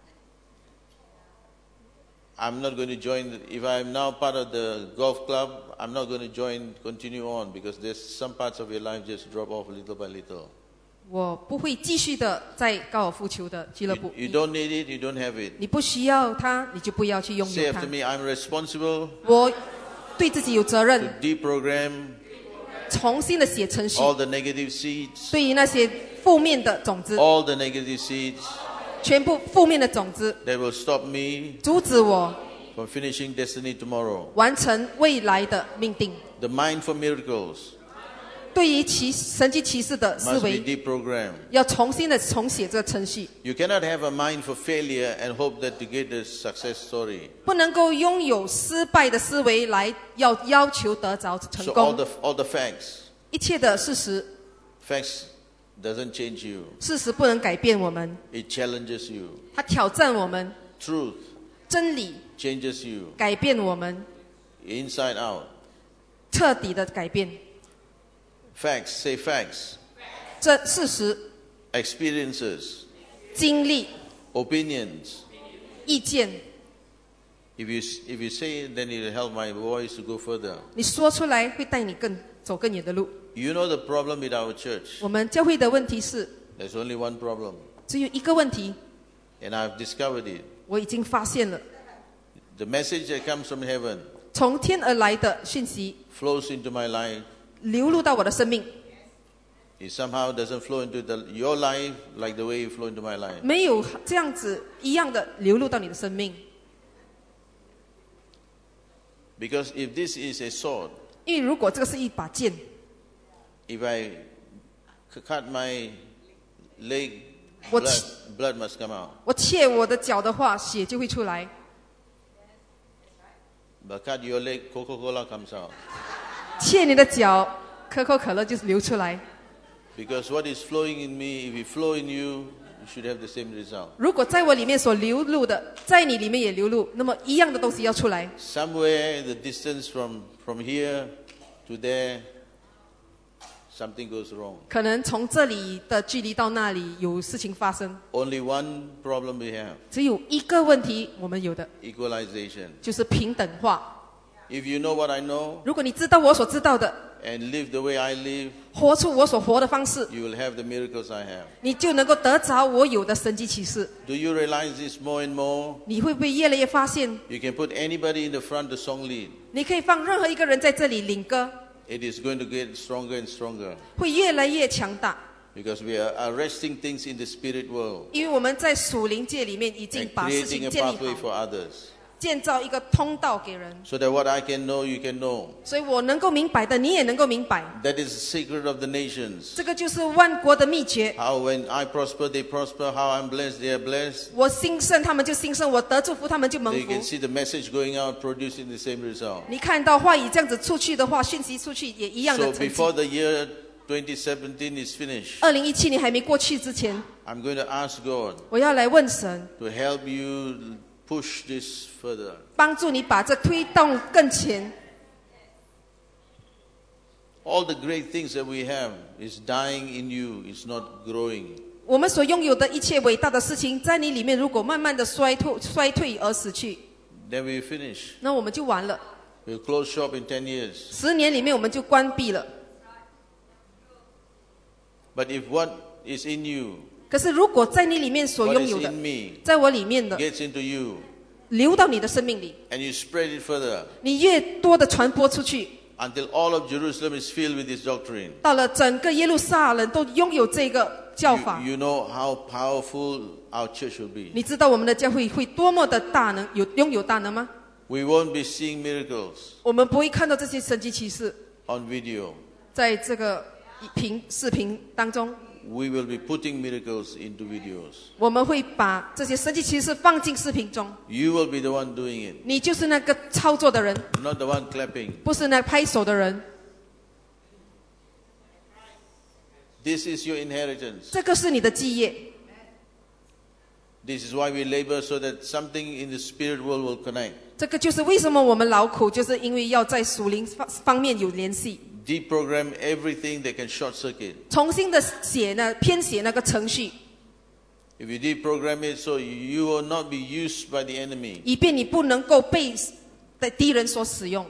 I'm not going to join. If I'm now part of the golf club, I'm not going to continue on because there's some parts of your life just drop off little by little. 我不会继续的在高尔夫球的俱乐部。 You don't need it, you don't have it. 你不需要它，你就不要去拥 Say 有它 after。me, I'm responsible 我对自己有责 to 任， deprogram 重新的写程序。 all the negative seeds, 对于那些负面的种子， all the negative seeds 全部负面的种子， that will stop me 阻止我 from finishing destiny tomorrow. 完成未来的命定。 The mind for miracles 对于神迹奇事的思 must be 维， deprogrammed. 要重新的重写这个程序， You cannot have a mind for failure and hope that to get a success story. 不能够拥有失败的思维来要求得着成 So 功。 all the facts 一切的事实， doesn't change you. 事实不能改变我们， It challenges you. 它挑战我们， Truth 真理 changes you 改变我们， inside out. 彻底的改变。 Facts, say facts. 这事实、 Experiences, 经历、 opinions. 意见， If you say it, then it will help my voice to go further. 你说出来会带你走更远的路。 You know the problem with our church. 我们教会的问题是， There's only one problem. 只有一个问题， And I've discovered it. 我已经发现了， The message that comes from heaven 从天而来的讯息 flows into my life. 流入到我的生命， It somehow doesn't flow into your life like the way it flow into my life. 没有这样子一样的流入到你的生命。 Because if this is a sword, 因为如果这个是一把剑， if I cut my leg, What- blood must come out. 我切我的脚的话，血就会出来； But cut your leg, Coca-Cola comes out. 切你的脚，可口可乐就流出来。 Because what is flowing in me, if it flow in you, you should have the same result. 如果在我里面所流露的，在你里面也流露，那么一样的东西要出来。 Somewhere the distance from here to there, something goes wrong. 可能从这里的距离到那里有事情发生， Only one problem we have, 只有一个问题我们有的， equalization. 就是平等化。 If you know what I know 如果你知道我所知道的， and live the way I live, 活出我所活的方式， you will have the miracles I have. 你就能够得着我有的神迹奇事。 Do you realize this more and more? 你会不会越来越发现， You can put anybody in the front to song lead. 你可以放任何一个人在这里领歌， It is going to get stronger and stronger 会越来越强大， because we are arresting things in the spirit world 因为我们在属灵界里面已经 and 把事 creating 情 a 建立 pathway 好， for others 建造一个通道给人， so that what I can know, you can know. 所以我能够明白的，你也能够明白。 That is the secret of the nations. 这个就是万国的秘诀。 How when I prosper, they prosper. How I'm blessed, they are blessed. 我兴盛，他们就兴盛；我得祝福，他们就蒙 So you 福 can。see the message going out producing the same result. 你看到话语这样子出去的话，讯息出去也一样 So 的成绩。 before the year 2017 is finished, 2017年还没过去之前， I'm going to ask God 我要来问神， to help you push this further. 帮助你把这推动更前。 All the great things that we have is dying in you, it's not growing. 我们所拥有的一切伟大的事情，在你里面如果慢慢的衰退而死去， Then we finish. 那我们就完了。 We'll close shop in 10 years. 10年里面我们就关闭了。 But if what is in you, 可是如果在你里面所 what 拥 is 有的， in me, 在我里面的 gets into you, 流到你的生命里， and you spread it further, 你越多的传播出去， until all of Jerusalem is filled with this doctrine. 到了整个耶路撒冷都拥有这个教法。 You know how powerful our church will be. 你知道我们的教会会多么的大能，拥有大能吗？ We won't be seeing miracles 我们不会看到这些神迹奇事， on video. 在这个视频当中， We will be putting miracles into videos. 我们会把这些神迹奇事放进视频中。 You will be the one doing it, 你就是那个操作的人， not the one clapping. 不是那拍手的人。 This is your inheritance. 这个是你的基业。 This is why we labor so that something in the spirit world will connect. 这个就是为什么我们劳苦，就是因为要在属灵方面有联系， Deprogram everything that can short circuit. 重新的编写那个程序， If you deprogram it so you will not be used by the enemy. 以便你不能够被敌人所使用。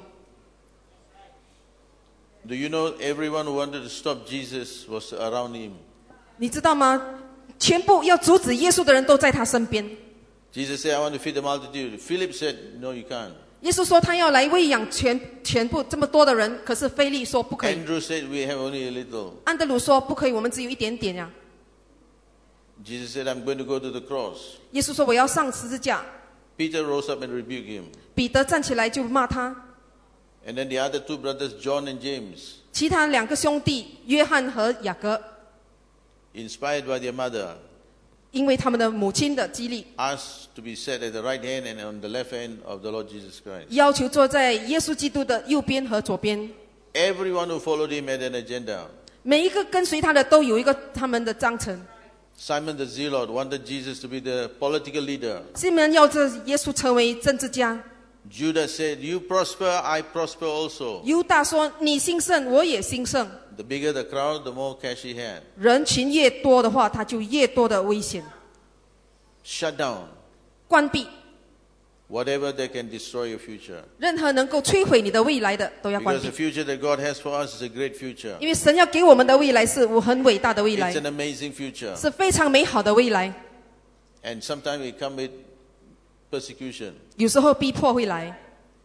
Do you know everyone who wanted to stop Jesus was around him? 你知道吗？全部要阻止耶稣的人都在他身边。 Jesus said, I want to feed the multitude. Philip said, no, you can't. 耶稣说他要来喂养全部这么多的人，可是腓力说不可以。 Andrew said, we have only a little. 安德鲁说不可以，我们只有一点点呀。 Jesus said, I'm going to go to the cross. 耶稣说我要上十字架。 Peter rose up and rebuked him. 彼得站起来就骂他， And then the other two brothers, John and James, 其他两个兄弟约翰和雅各， inspired by their mother, 因为他们的母亲的激励， asked to be set at the right hand and on the left hand of the Lord Jesus Christ. 要求坐在耶稣基督的右边和左边。 Everyone who followed him had an agenda. 每一个跟随他的都有一个他们的章程。 Simon the Zealot wanted Jesus to be the political leader. 西门要这耶稣成为政治家。 Judas said, you prosper, I prosper also. 犹大说：“你兴盛，我也兴盛。 The bigger the crowd, the more cash he had. ” 人群越多的话，他就越多的危险。 Shut down 关闭 whatever that can destroy your future. 任何能够摧毁你的未来的都要关 Because 闭 the，future that God has for us is a great future. 因为神要给我们的未来是很伟大的未来 It's，an amazing future. 是非常美好的未来。 And sometimes it comes with persecution. 有时候逼迫会来。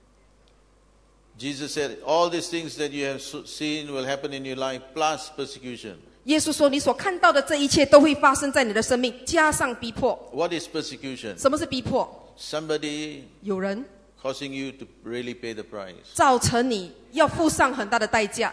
Jesus said, all these things that you have seen will happen in your life, plus persecution. 耶稣说：“你所看到的这一切都会发生在你的生命，加上逼迫。 What is persecution? 什么是逼迫？ Somebody 有人 causing you to really pay the price. 造成你要付上很大的代价，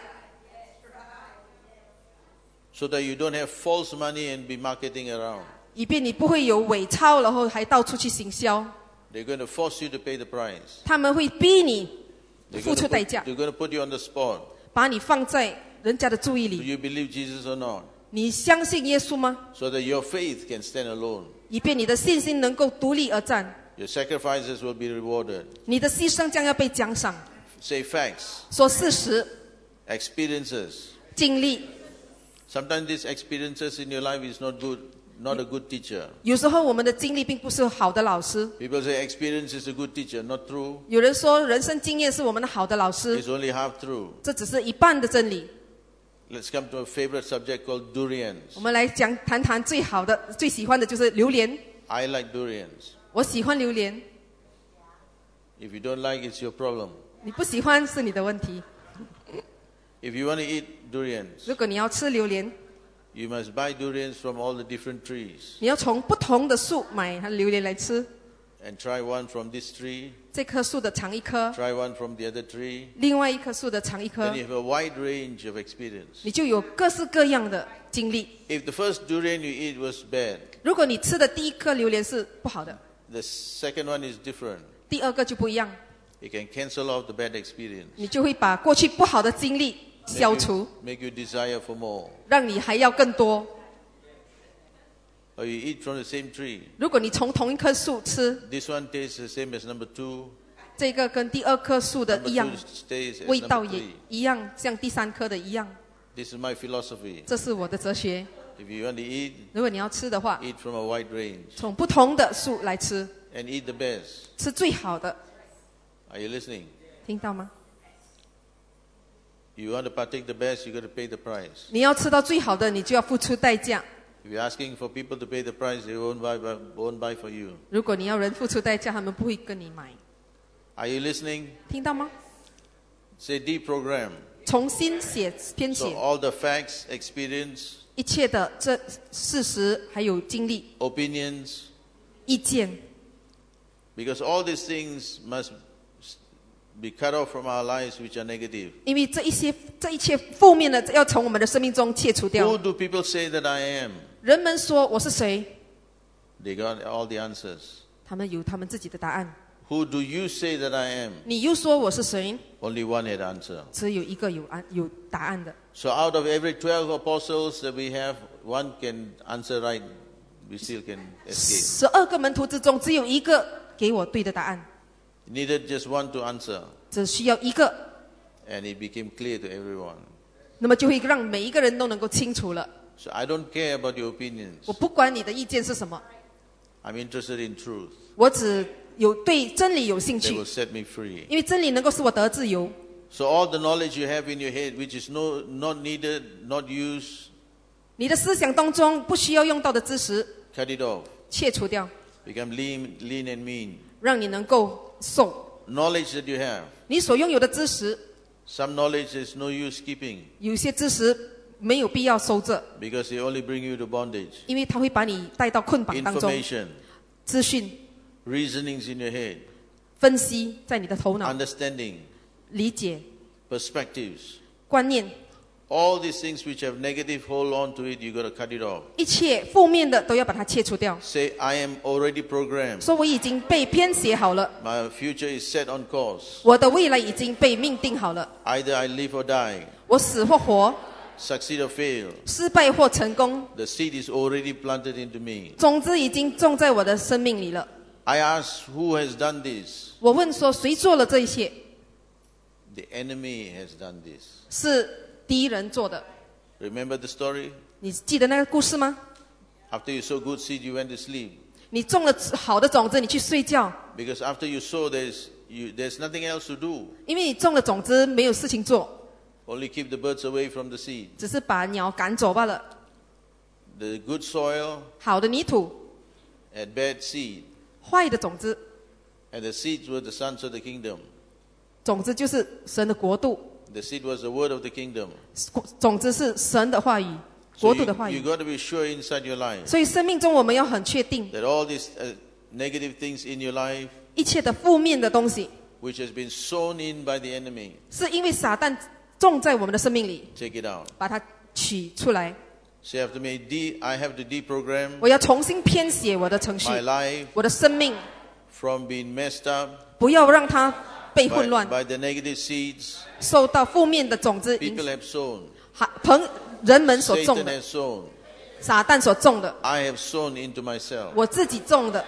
So that you don't have false money and be marketing around. 以便你不会有伪钞，然后还到处去行销。 They're going to force you to pay the price. 他们会逼你 They're 付 going 出 to 代 put, 价， they're going to put you on the spot. 把你放在人家的注意 Do 里。 you believe Jesus or not? 你相信耶稣吗？ So that your faith can stand alone. 以便你的信心能够独立而战， Your sacrifices will be rewarded. 你的牺牲将要被奖赏。 Say facts, 说事实， experiences. 经历。 Sometimes these experiences in your life is not good, not a good teacher. 有时候我们的经历并不是好的老师。 People say experience is a good teacher, not true. 有人说人生经验是我们的好的老师， It's only half true. 这只是一半的真理。 Let's come to a favorite subject called durians. 我们来谈谈最好的、最喜欢的就是榴莲。 I like durians. 我喜欢榴莲， If you don't like, it's your problem. 你不喜欢是你的问题。 If you want to eat durians, 如果你要吃榴莲， you must buy durians from all the different trees 你要从不同的树买它的榴莲来吃。 and try one from this tree, 这棵树的长一棵， try one from the other tree. 另外一棵树的长一棵 Then，you have a wide range of experience. 你就有各式各样的经历。 If the first durian you eat was bad, 如果你吃的第一颗榴莲是不好的， the second one is different. 第二个就不一样， It can cancel off the bad experience. 你就会把过去不好的经历消除， Make you desire for more. 让你还要更多。 or you eat from the same tree, 如果你从同一棵树吃， this one tastes the same as number 2, 这个跟第二棵树的 number 一样， 2 stays as 味道 number 也 3. 一样，像第三棵的一样。 This is my philosophy. 这是我的哲学。 If you want to eat, 如果你要吃的话， eat from a wide range 从不同的树来吃， and eat the best. 吃最好的， Are you listening? 听到吗？ You want to partake the best, you got to pay the price. 你要吃到最好的，你就要付出代价。 If you're asking for people to pay the price, they won't buy for you. 如果你要人付出代价，他们不会跟你买。 Are you listening? 听到吗？ Say deprogram. 重新编 So 写 all the facts, experience, 一切的这事实，还有经历、 opinions, 意见， because all these things must be cut off from our lives which are negative. 因为这一切负面的要从我们的生命中切除 Who 掉。 do people say that I am? 人们说我是谁， They got all the answers. 他们有他们自己的答案。 Who do you say that I am? 你又说我是谁， Only one had answer. 只有一个有答案的。 So out of every 12 apostles that we have, one can answer right. We still can escape. 12个门徒之中，只有一个给我对的答案， Needed just one to answer, 只需要一个， and it became clear to everyone. 那么就会让每一个人都能够清楚了。 So I don't care about your opinions. 我不管你的意见是什么， I'm interested in truth. 我只有对真理有兴 That 趣， will set me free. 因为真理能够使我得自由。 So all the knowledge you have in your head, which is not needed, not used, 你的思想当中不需要用到的知识， cut it off. 切除掉， Become lean and mean. 让你能够瘦。 Knowledge that you have. 你所拥有的知识， Some knowledge is no use keeping 有些知识没有必要收着， because they only bring you to bondage. 因为它会把你带到捆绑当中。 Information, 资讯、 reasonings in your head, 分析在你的头脑， understanding, 理解、 perspectives. 观念， All these things which have negative, hold on to it, you got to cut it off. 一切负面的都要把它切除掉。 Say, I am already programmed. 说我已经被编写好了， My future is set on course. 我的未来已经被命定好了， Either I live or die, 我死或活， succeed or fail. 失败或成功， The seed is already planted into me. 种子已经种在我的生命里了。 I ask, who has done this? 我问说，谁做了这一切？ The enemy has done this. 是敌人做的。 Remember the story? 你记得那个故事吗？ After you sow good seed, you went to sleep. 你种了好的种子，你去睡觉， Because after you sow, there's nothing else to do. 因为你种了种子，没有事情做， Only keep the birds away from the seed. 只是把鸟赶走罢了。 The good soil 好的泥土， had bad seed. 坏的种子， And the seeds were the sons of the kingdom. 种子就是神的国度， The seed was the word of the kingdom. 种子是神的话语， So 国度的话 you 语。 got to be sure inside your life 所以生命中我们要很确定， that all these negative things in your life, 一切的负面的东西， which has been sown in by the enemy, 是因为撒旦种在我们的生命里， take it out. 把它取出来。 Say after me, I have to deprogram 我要重新编写我的程序， my life 我的生命， from being messed up 不要让它被混 by, 乱， by the negative seeds 受到负面的种子影 people have sown. 人们所种 Satan 的， has sown. 撒旦所种的， I have sown into myself. 我自己种的，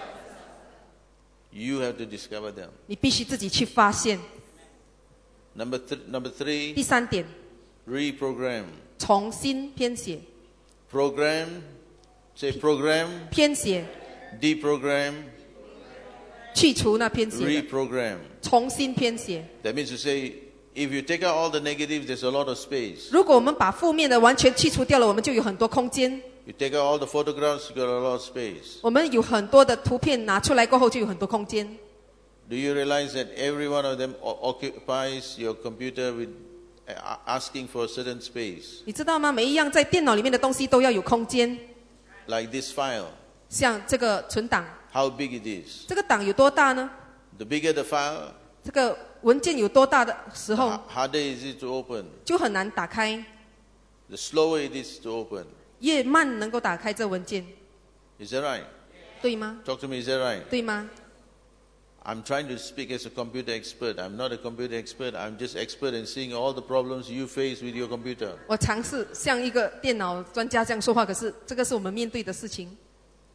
You have to discover them. 你必须自己去发现。 Number 3, 第三点， reprogram. 重新编写， Program, say program, 编写， deprogram, 去除那编写的， reprogram. 重新编写。 That means to say, if you take out all the negatives, there's a lot of space. 如果我们把负面的完全去除掉了，我们就有很多空间。 You take out all the photographs, you got a lot of space. 我们有很多的图片拿出来过后，就有很多空间。 Do you realize that every one of them occupies your computer with asking for a certain space? 你知道吗？每一样在电脑里面的东西都要有空间。 Like this file, 像这个存档， how big it is. 这个档有多大呢？ The bigger the file, 这个文件有多大的时 the 候， harder is it to open. 就很难打开， The slower it is to open. 越慢能够打开这文件， Is that right? 对吗？ Talk to me, is that right? 对吗？ I'm trying to speak as a computer expert. I'm not a computer expert. I'm just expert in seeing all the problems you face with your computer. 我尝试像一个电脑专家这样说话，可是这个是我们面对的事情。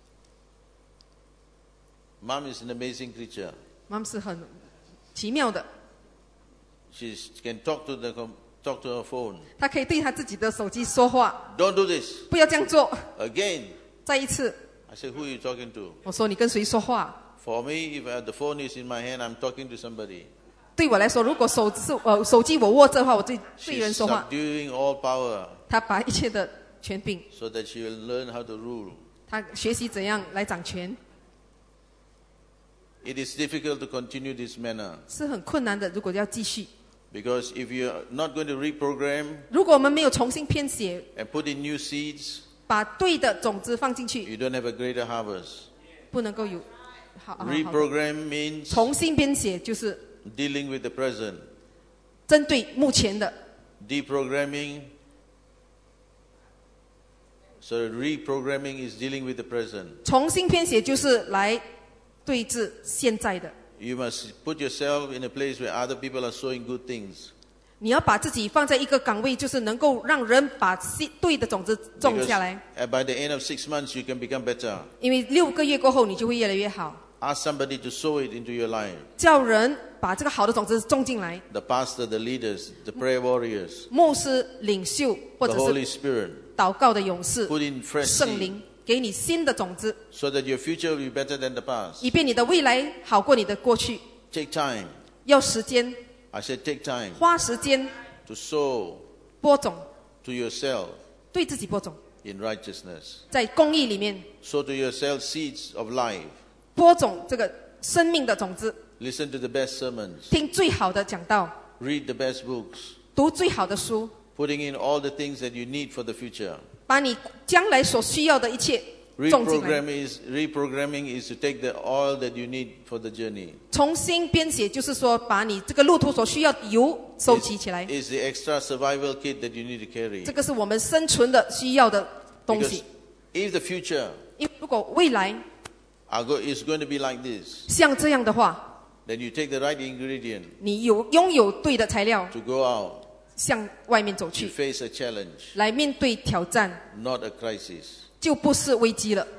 Mom is an amazing creature. 妈妈是很奇妙的， She can talk to her phone. 她可以对她自己的手机说话， Don't do this. 不要这样做。 Again. 再一次， I said, who are you talking to? 我说你跟谁说话？ For me, if the phone is in my hand, I'm talking to somebody. 对我来说，如果手机我握着的话，我对人 She's 说话。 subduing all power 他把一切的权柄， so that she will learn how to rule. 他学习怎样来掌权， It is difficult to continue this manner 是很困难的。如果要继续， because if you're not going to reprogram 如果我们没有重新编写， and put in new seeds, 把对的种子放进去， you don't have a greater harvest. 不能够有好的 Reprogram means 重新编写，就是 dealing with the present. 针对目前的。 Deprogramming, so reprogramming is dealing with the present. 重新编写就是来对峙现在的。 You must put yourself in a place where other people are sowing good things. 你要把自己放在一个岗位，就是能够让人把对的种子种 Because 下来。 by the end of 6 months, you can become better. 因为6个月过后，你就会越来越好。 Ask somebody to sow it into your life. 叫人把这个好的种子种进来。 The pastor, the leaders, the prayer warriors, 牧师、领袖或 the 者 Holy 是 Spirit. 祷告的勇士、 Put in fresh 圣 seed 灵，给你新的种子， so that your future will be better than the past. 以便你的未来好过你的过去。 Take time. 要时间， I said take time 花时间 to sow 播种， to yourself 对自己播种， in righteousness. 在公义里面 Sow to yourself seeds of life. 播种这个生命的种子， Listen to the best sermons. 听最好的讲道， Read the best books. 读最好的书， Putting in all the things that you need for the future. 把你将来所需要的一切种进来。 Reprogramming is to take the oil that you need for the journey. 重新编写，就是说把你这个路途所需要的油收集起来。 Is the extra survival kit that you need to carry. 这个是我们生存的需要的东 Because 西。 if the future 因为如果未来 is going to be like this, 像这样的话， then you take the right ingredient 你拥有对的材料， to go out 向外面走 to 去， face a challenge, 来面对挑战， not a crisis. 就不是危机了。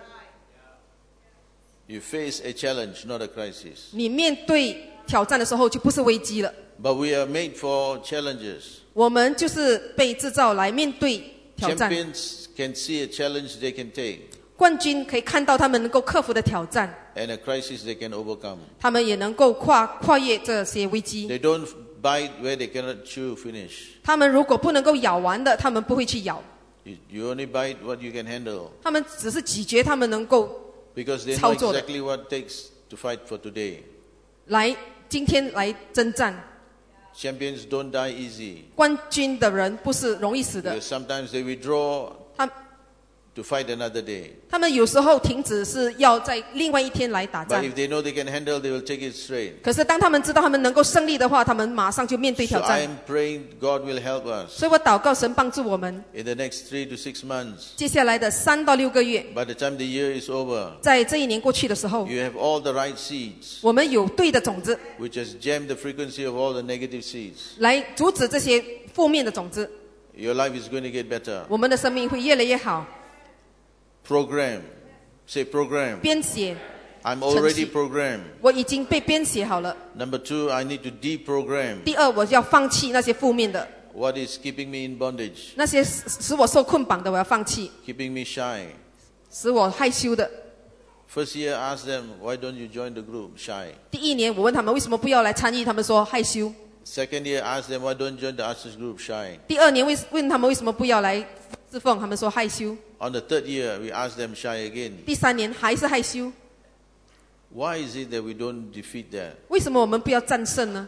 You face a challenge, not a crisis. 你面对挑战的时候，就不是危机了。 But we are made for challenges. 我们就是被制造来面对挑战。 Champions can see a challenge they can take, 冠军可以看到他们能够克服的挑战， and a crisis they can overcome. 他们也能够跨越这些危机。 They don't bite where they cannot chew finish. 他们如果不能够咬完的，他们不会去咬， You only bite what you can handle 他们只是咀嚼他们能够 because they know 操作的。 exactly what it takes to fight for today. 来今天来征战。 Champions don't die easy 冠军的人不是容易死的， because sometimes they withdraw 他 to fight another day. 他们有时候停止是要在另外一天来打 But 仗。 if they know they can handle, they will take it straight. 可是当他们知道他们能够胜利的话，他们马上就面对 So 挑 I 战。 am praying God will help us 所以我祷告神帮助我们， in the next 3 to 6 months. 接下来的3到6个月， By the time the year is over, 在这一年过去的时候， you have all the right seeds, 我们有对的种子 which has jammed the frequency of all the negative seeds. 来阻止这些负面的种子， Your life is going to get better. 我们的生命会越来越好。 Program. Say program. 编写， I'm already 程序。 programmed. 我已经被编写好了。 Number 2, I need to deprogram 第二，我要放弃那些负面的， what is keeping me in bondage, 那些使我受捆绑的，我要放弃； keeping me shy. 使我害羞的。 First year, ask them, why don't you join the group? Shy. 第一年，我问他们为什么不要来参与，他们说害羞。 Second year, ask them, why don't you join the ushers group? Shy. 第二年问他们为什么不要来侍奉，他们说害羞。 On the third year, we ask them shy again. 第3年还是害羞， Why is it that we don't defeat that? 为什么我们不要战胜呢？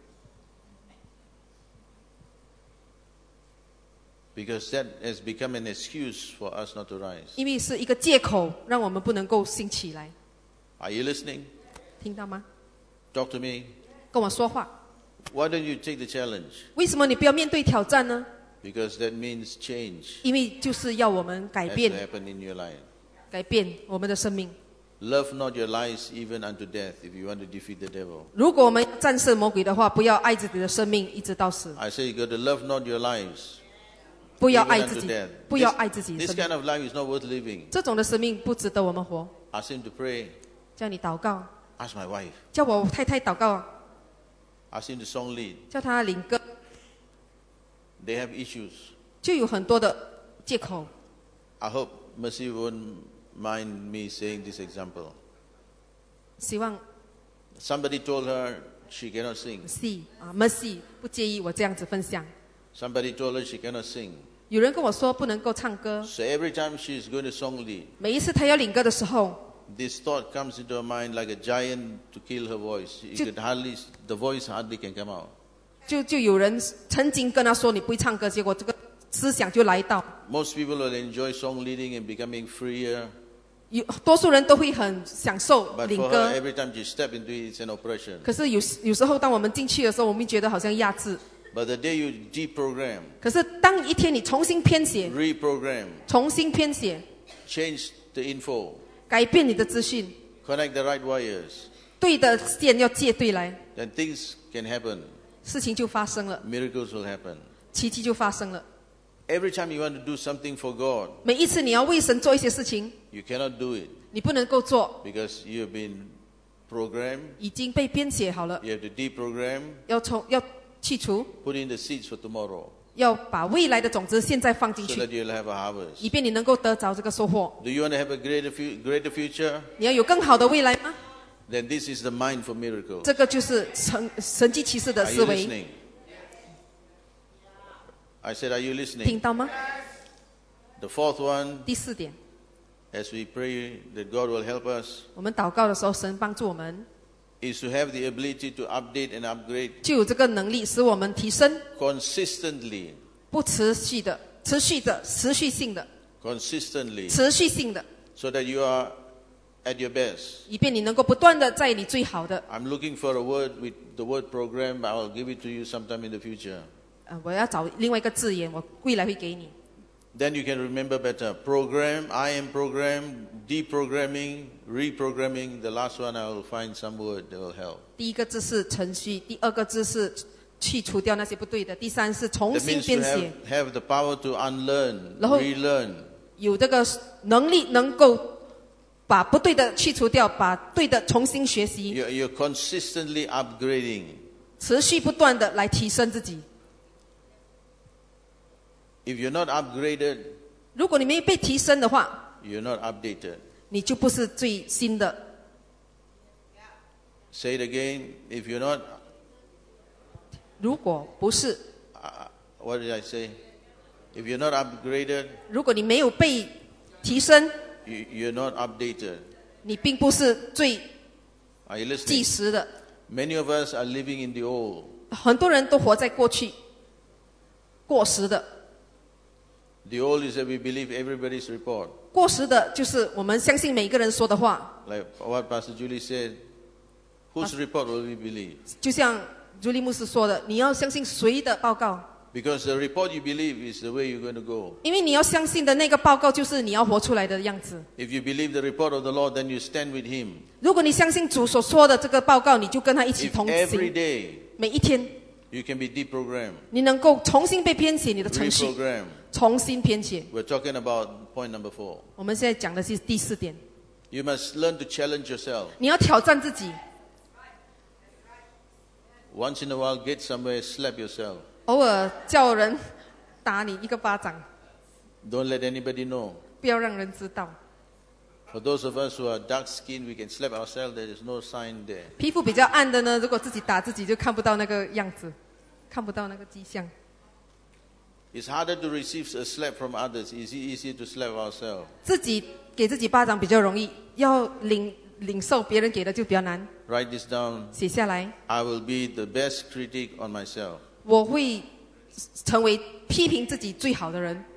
Because that has become an excuse for us not to rise. 因为是一个借口，让我们不能够兴起来。 Are you listening? 听到吗？ Talk to me. 跟我说话。 Why don't you take the challenge? 为什么你不要面对挑战呢？ Because that means change 因为就是要我们改 has to 变， happen in your life. 改变我们的生命。 Love not your lives even unto death if you want to defeat the devil. 如果我们战胜魔鬼的话，不要爱自己的生命一直到死， I say you got to love not your lives 不要 even 爱自 unto 己 death.， 不要爱自己的 This 生 kind 命。 of life is not worth living. 这种的生命不值得我们活。 Ask him to pray. 叫你祷告， Ask my wife. 叫我太太祷告， Ask him to song lead. 叫他领歌， They have issues. 就有很多的借口。 I hope Mercy won't mind me saying this example. 希望 Somebody told her she cannot sing. Mercy 不介意我这样子分享。 Somebody told her she cannot sing. 有人跟我说不能够唱歌， So every time she is going to song lead, 每一次他要领歌的时候， this thought comes into her mind like a giant to kill her voice. The voice hardly can come out. 就有人曾经跟他说你不会唱歌，结果这个思想就来到。 Most people will enjoy song leading and becoming freer. 多数人都会很享受 But 领 for 歌 her,，every time she steps into it, it's an oppression. 可是有时候当我们进去的时候，我们觉得好像压制。 But the day you deprogram, 可是当一天你重新编写， reprogram, 重新编写， change the info, 改变你的资讯， connect the right wires, 对的线要接对来， then things can happen. 事情就发生了， Miracles will happen. 奇迹就发生了。 Every time you want to do something for God, 每一次你要为神做一些事情， you cannot do it 你不能够做， because you have been programmed. 已经被编写好了， You have to deprogram, 要去除， put in the seeds for tomorrow 要把未来的种子现在放进 so 去， that you'll have a harvest. 以便你能够得着这个收获。 Do you want to have a greater future? 你要有更好的未来吗？ Then this is the mind for miracles. 这个就是神迹奇事的 Are 思 you 维， listening? I said, are you 听 listening? 到吗？ The fourth one, 第4点， as we pray that God will help us, 我们祷告的时候，神帮助我们， is to have the ability to update and upgrade 就有这个能力使我们提升， consistently, 不持续的、持续性的、 consistently, 持续性的， so that you are at your best. 以便你能够不断的在你最好的。 I'm looking for a word with the word program. I will give it to you sometime in the future. 我要找另外一个字眼，我未来会给你。 Then you can remember better. Program, I am program, deprogramming, reprogramming. The last one, I will find some word that will help. 第一个字是程序，第二个字是去除掉那些不对的，第三是重 That 新 means 编 you 写， have the power to unlearn, 然后- relearn. 有这个能力能够把不对的去除掉，把对的重新学习， You're consistently upgrading. 持续不断的来提升自己。 If you're not upgraded, 如果你没被提升的话， you're not updated. 你就不是最新的。 Say it again. If you're not, 如果不是， what did I say? If you're not upgraded, 如果你没有被提升， you're not updated. 你并不是最 Are you 计 listening? 时的。 Many of us are living in the old. 很多人都活在过去，过时的。 The old is that we believe everybody's report. 过时的就是我们相信每个人说的话， Like what Pastor Julie said, whose report will we believe? 就像朱利牧师说的，你要相信谁的报告？ Because the report you believe is the way you're going to go. 因为你要相信的那个报告就是你要活出来的样子。 If you believe the report of the Lord, then you stand with Him. 如果你相信主所说的这个报告，你就跟他一起 If 同 every 行。 day 每一天， you can be deprogrammed, 你能够重新被编写你的程序， reprogrammed. 重新编写。 We're talking about point number 4. 我们现在讲的是第4点， You must learn to challenge yourself. 你要挑战自己， Once in a while, get somewhere, slap yourself. 偶尔叫人打你一个巴掌， Don't let anybody know. 不要让人知道。 For those of us who are dark-skinned, we can slap ourselves. There is no sign there. 皮肤比较暗的呢，如果自己打自己，就看不到那个样子，看不到那个迹象。 It's harder to receive a slap from others. It's easier to slap ourselves. 自己给自己巴掌比较容易，要领受别人给的就比较难。 Write this down. 写下来， I will be the best critic on myself. 我会成为批评自己最好的人。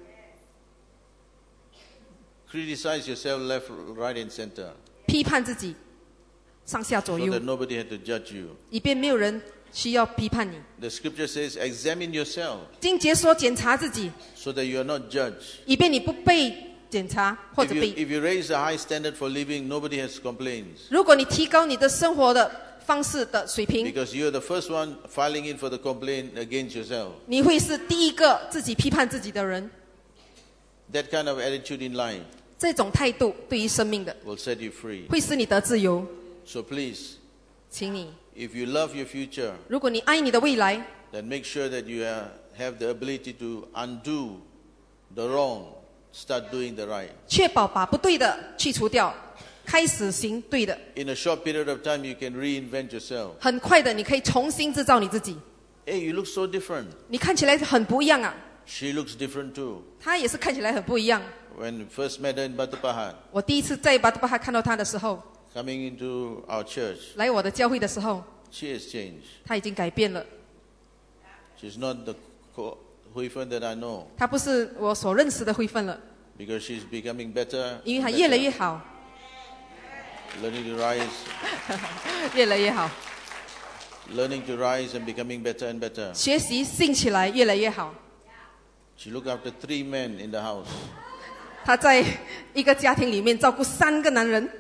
Criticize yourself left, right, and center, 批判自己，上下左 so 右 that，nobody had to judge you. 以便没有人需要批判你。 The scripture says, examine yourself 经节说检查自己， so that you are not judged. 以便你不被检查或 If 者 you, 被。 if you raise a high standard for living, nobody has complaints. 如果你提高你的生活的方式的水平， Because you're the first one filing in for the complaint against yourself. 你会是第一个自己批判自己的人。 That kind of attitude in life 这种态度对于生命的 will set you free. 会使你得自由。 So please, 请你， if you love your future, 如果你爱你的未来， then make sure that you have the ability to undo the wrong, start doing the right. 确保把不对的去除掉，开始行对的。 In a short period of time, you can reinvent yourself. 很快的，你可以重新制造你自己。 Hey, you look so different. 你看起来很不一样啊， She looks different too. 他也是看起来很不一样。 When we first met her in Batu Pahat, 我第一次在巴哈看到他的时候， coming into our church, 来我的教会的时候， she has changed. 他已经改变了。 She's not the Hui Fen that I know, 他不是我所认识的慧芬了， because she's becoming better, 因为他 better, 越来越好， learning to rise, 越来越好， learning to rise and becoming better and better. 学习兴起来越来越好。 She looked after 3 men in the house. 他在一个家庭里面照顾3个男人。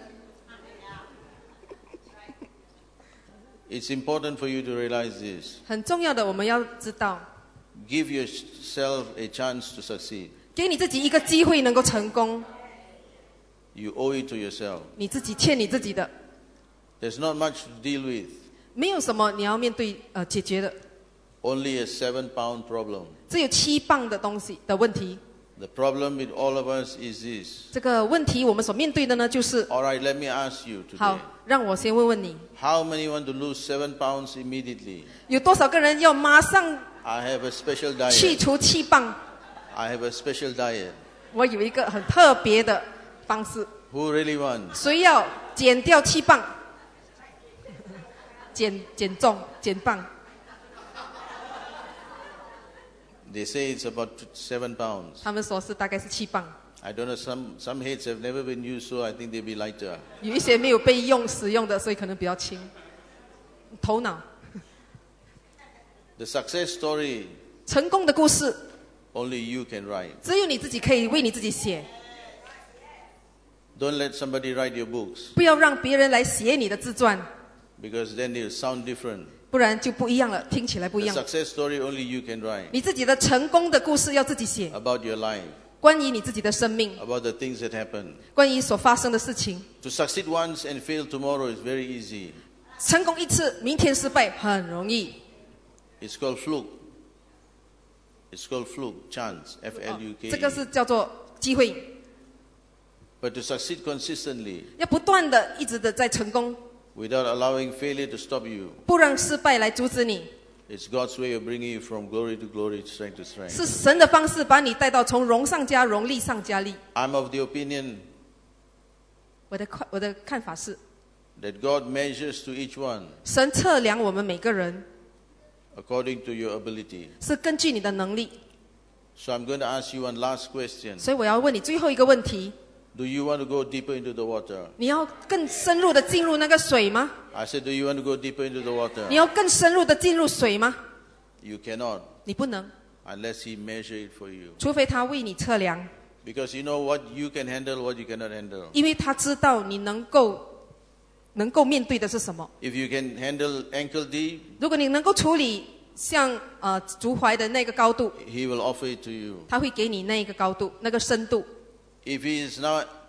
It's important for you to realize this. 很重要的，我们要知道， Give yourself a chance to succeed. 给你自己一个机会能够成功， You owe it to yourself. 你自己欠你自己的， There's not much to deal with. 没有什么你要面对解决的， Only a 7-pound problem. 只有7磅的东西的问题。 The problem with all of us is this. 这个问题我们所面对的呢，就是 All right, let me ask you 好 today. 让我先问问你， How many want to lose 7 pounds immediately? 有多少个人要马上 I have a special 去 diet. 除7磅？ I have a special diet. 我有一个很特别的方式， Who really wants? 谁要减掉7磅？减重减磅， They say it's about 7 pounds. 他们说是大概是7磅。 I don't know, some heads have never been used, so I think they'll be lighter. 有一些没有被使用的，所以可能比较轻。头脑 The success story, 成功的故事， only you can write. 只有你自己可以为你自己写， Don't let somebody write your books, 不要让别人来写你的自传， because then they'll sound different. 不然就不一样了，听起来不一 The 样。 success story, only you can write. 你自己的成功的故事要自己写， About your life, 关于你自己的生命， about the things that happen. 关于所发生的事情。 To succeed once and fail tomorrow is very easy. 成功一次，明天失败很容易。 It's called fluke. It's called fluke, chance, F-L-U-K-E. 这个是叫做机会， But to succeed consistently, 要不断的一直的在成功， without allowing failure to stop you, 不让失败来阻止你， it's God's way of bringing you from glory to glory, strength to strength. 是神的方式把你带到从荣上加荣，利上加利。 I'm of the opinion 我的看法是， that God measures to each one 神测量我们每个人 according to your ability. 是根据你的能力， So I'm going to ask you one last question. 所以我要问你最后一个问题： Do you want to go deeper into the water? 你要更深入的进入那个水吗？ I said, do you want to go deeper into the 你 water? 要更深入的进入水吗？ You cannot 你不能， unless He measures it for you. 除非他为你测量， Because you know what you can handle, what you cannot handle. 因为他知道你能够面对的是什么。 If you can handle ankle deep, 如果你能够处理像足踝的那个高度， He will offer it to you. 他会给你那个高度、那个深度。 If He's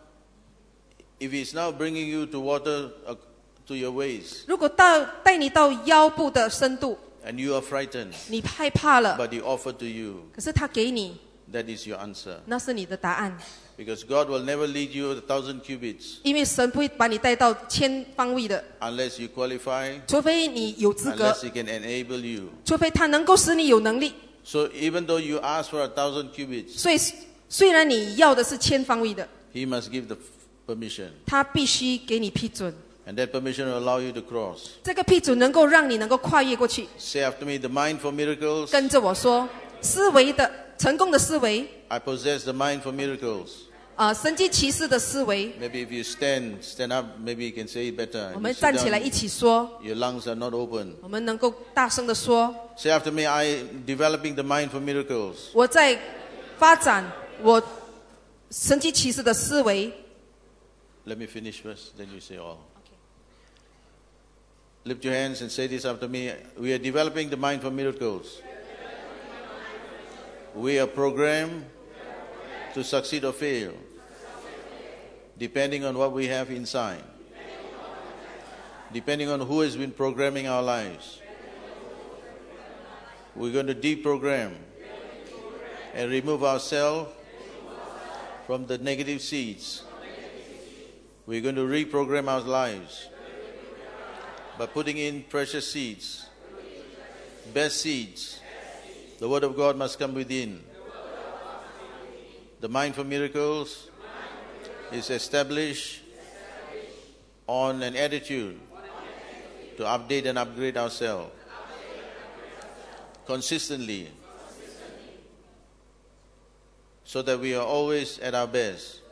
now bringing you to water to your waist, 如果带你到腰部的深度， and you are frightened, 你害怕了， but He offered to you, 可是他给你， that is your answer. 那是你的答案。 Because God will never lead you 1,000 cubits 因为神不会把你带到千方位的， unless you qualify, 除非你有资格， unless He can enable you. 除非他能够使你有能力。 So even though you ask for 1,000 cubits, 所以虽然你要的是千方位的， He must give the permission. 他必须给你批准。 And that permission will allow you to cross. 这个批准能够让你能够跨越过去。 Say after me, the mind for miracles. 跟着我说，思维的成功的思维， I possess the mind for miracles. 神迹奇事的思维。 Maybe if you stand up, maybe you can say it better. 我 If 们 you sit 站起来 down, 一起说， your lungs are not open. 我们能够大声的说， Say after me, I developing the mind for miracles. 我在发展我神迹奇事的思维。 Let me finish first, then you say all. Lift your hands and say this after me. We are developing the mind for miracles. We are programmed to succeed or fail. depending on what we have inside, depending on who has been programming our lives. We're going to deprogram and remove ourselves from the negative seeds. We're going to reprogram our lives by putting in precious seeds, best seeds. The Word of God must come within. The Mind for Miracles is established on an attitude to update and upgrade ourselves consistently, so that we are always at our best.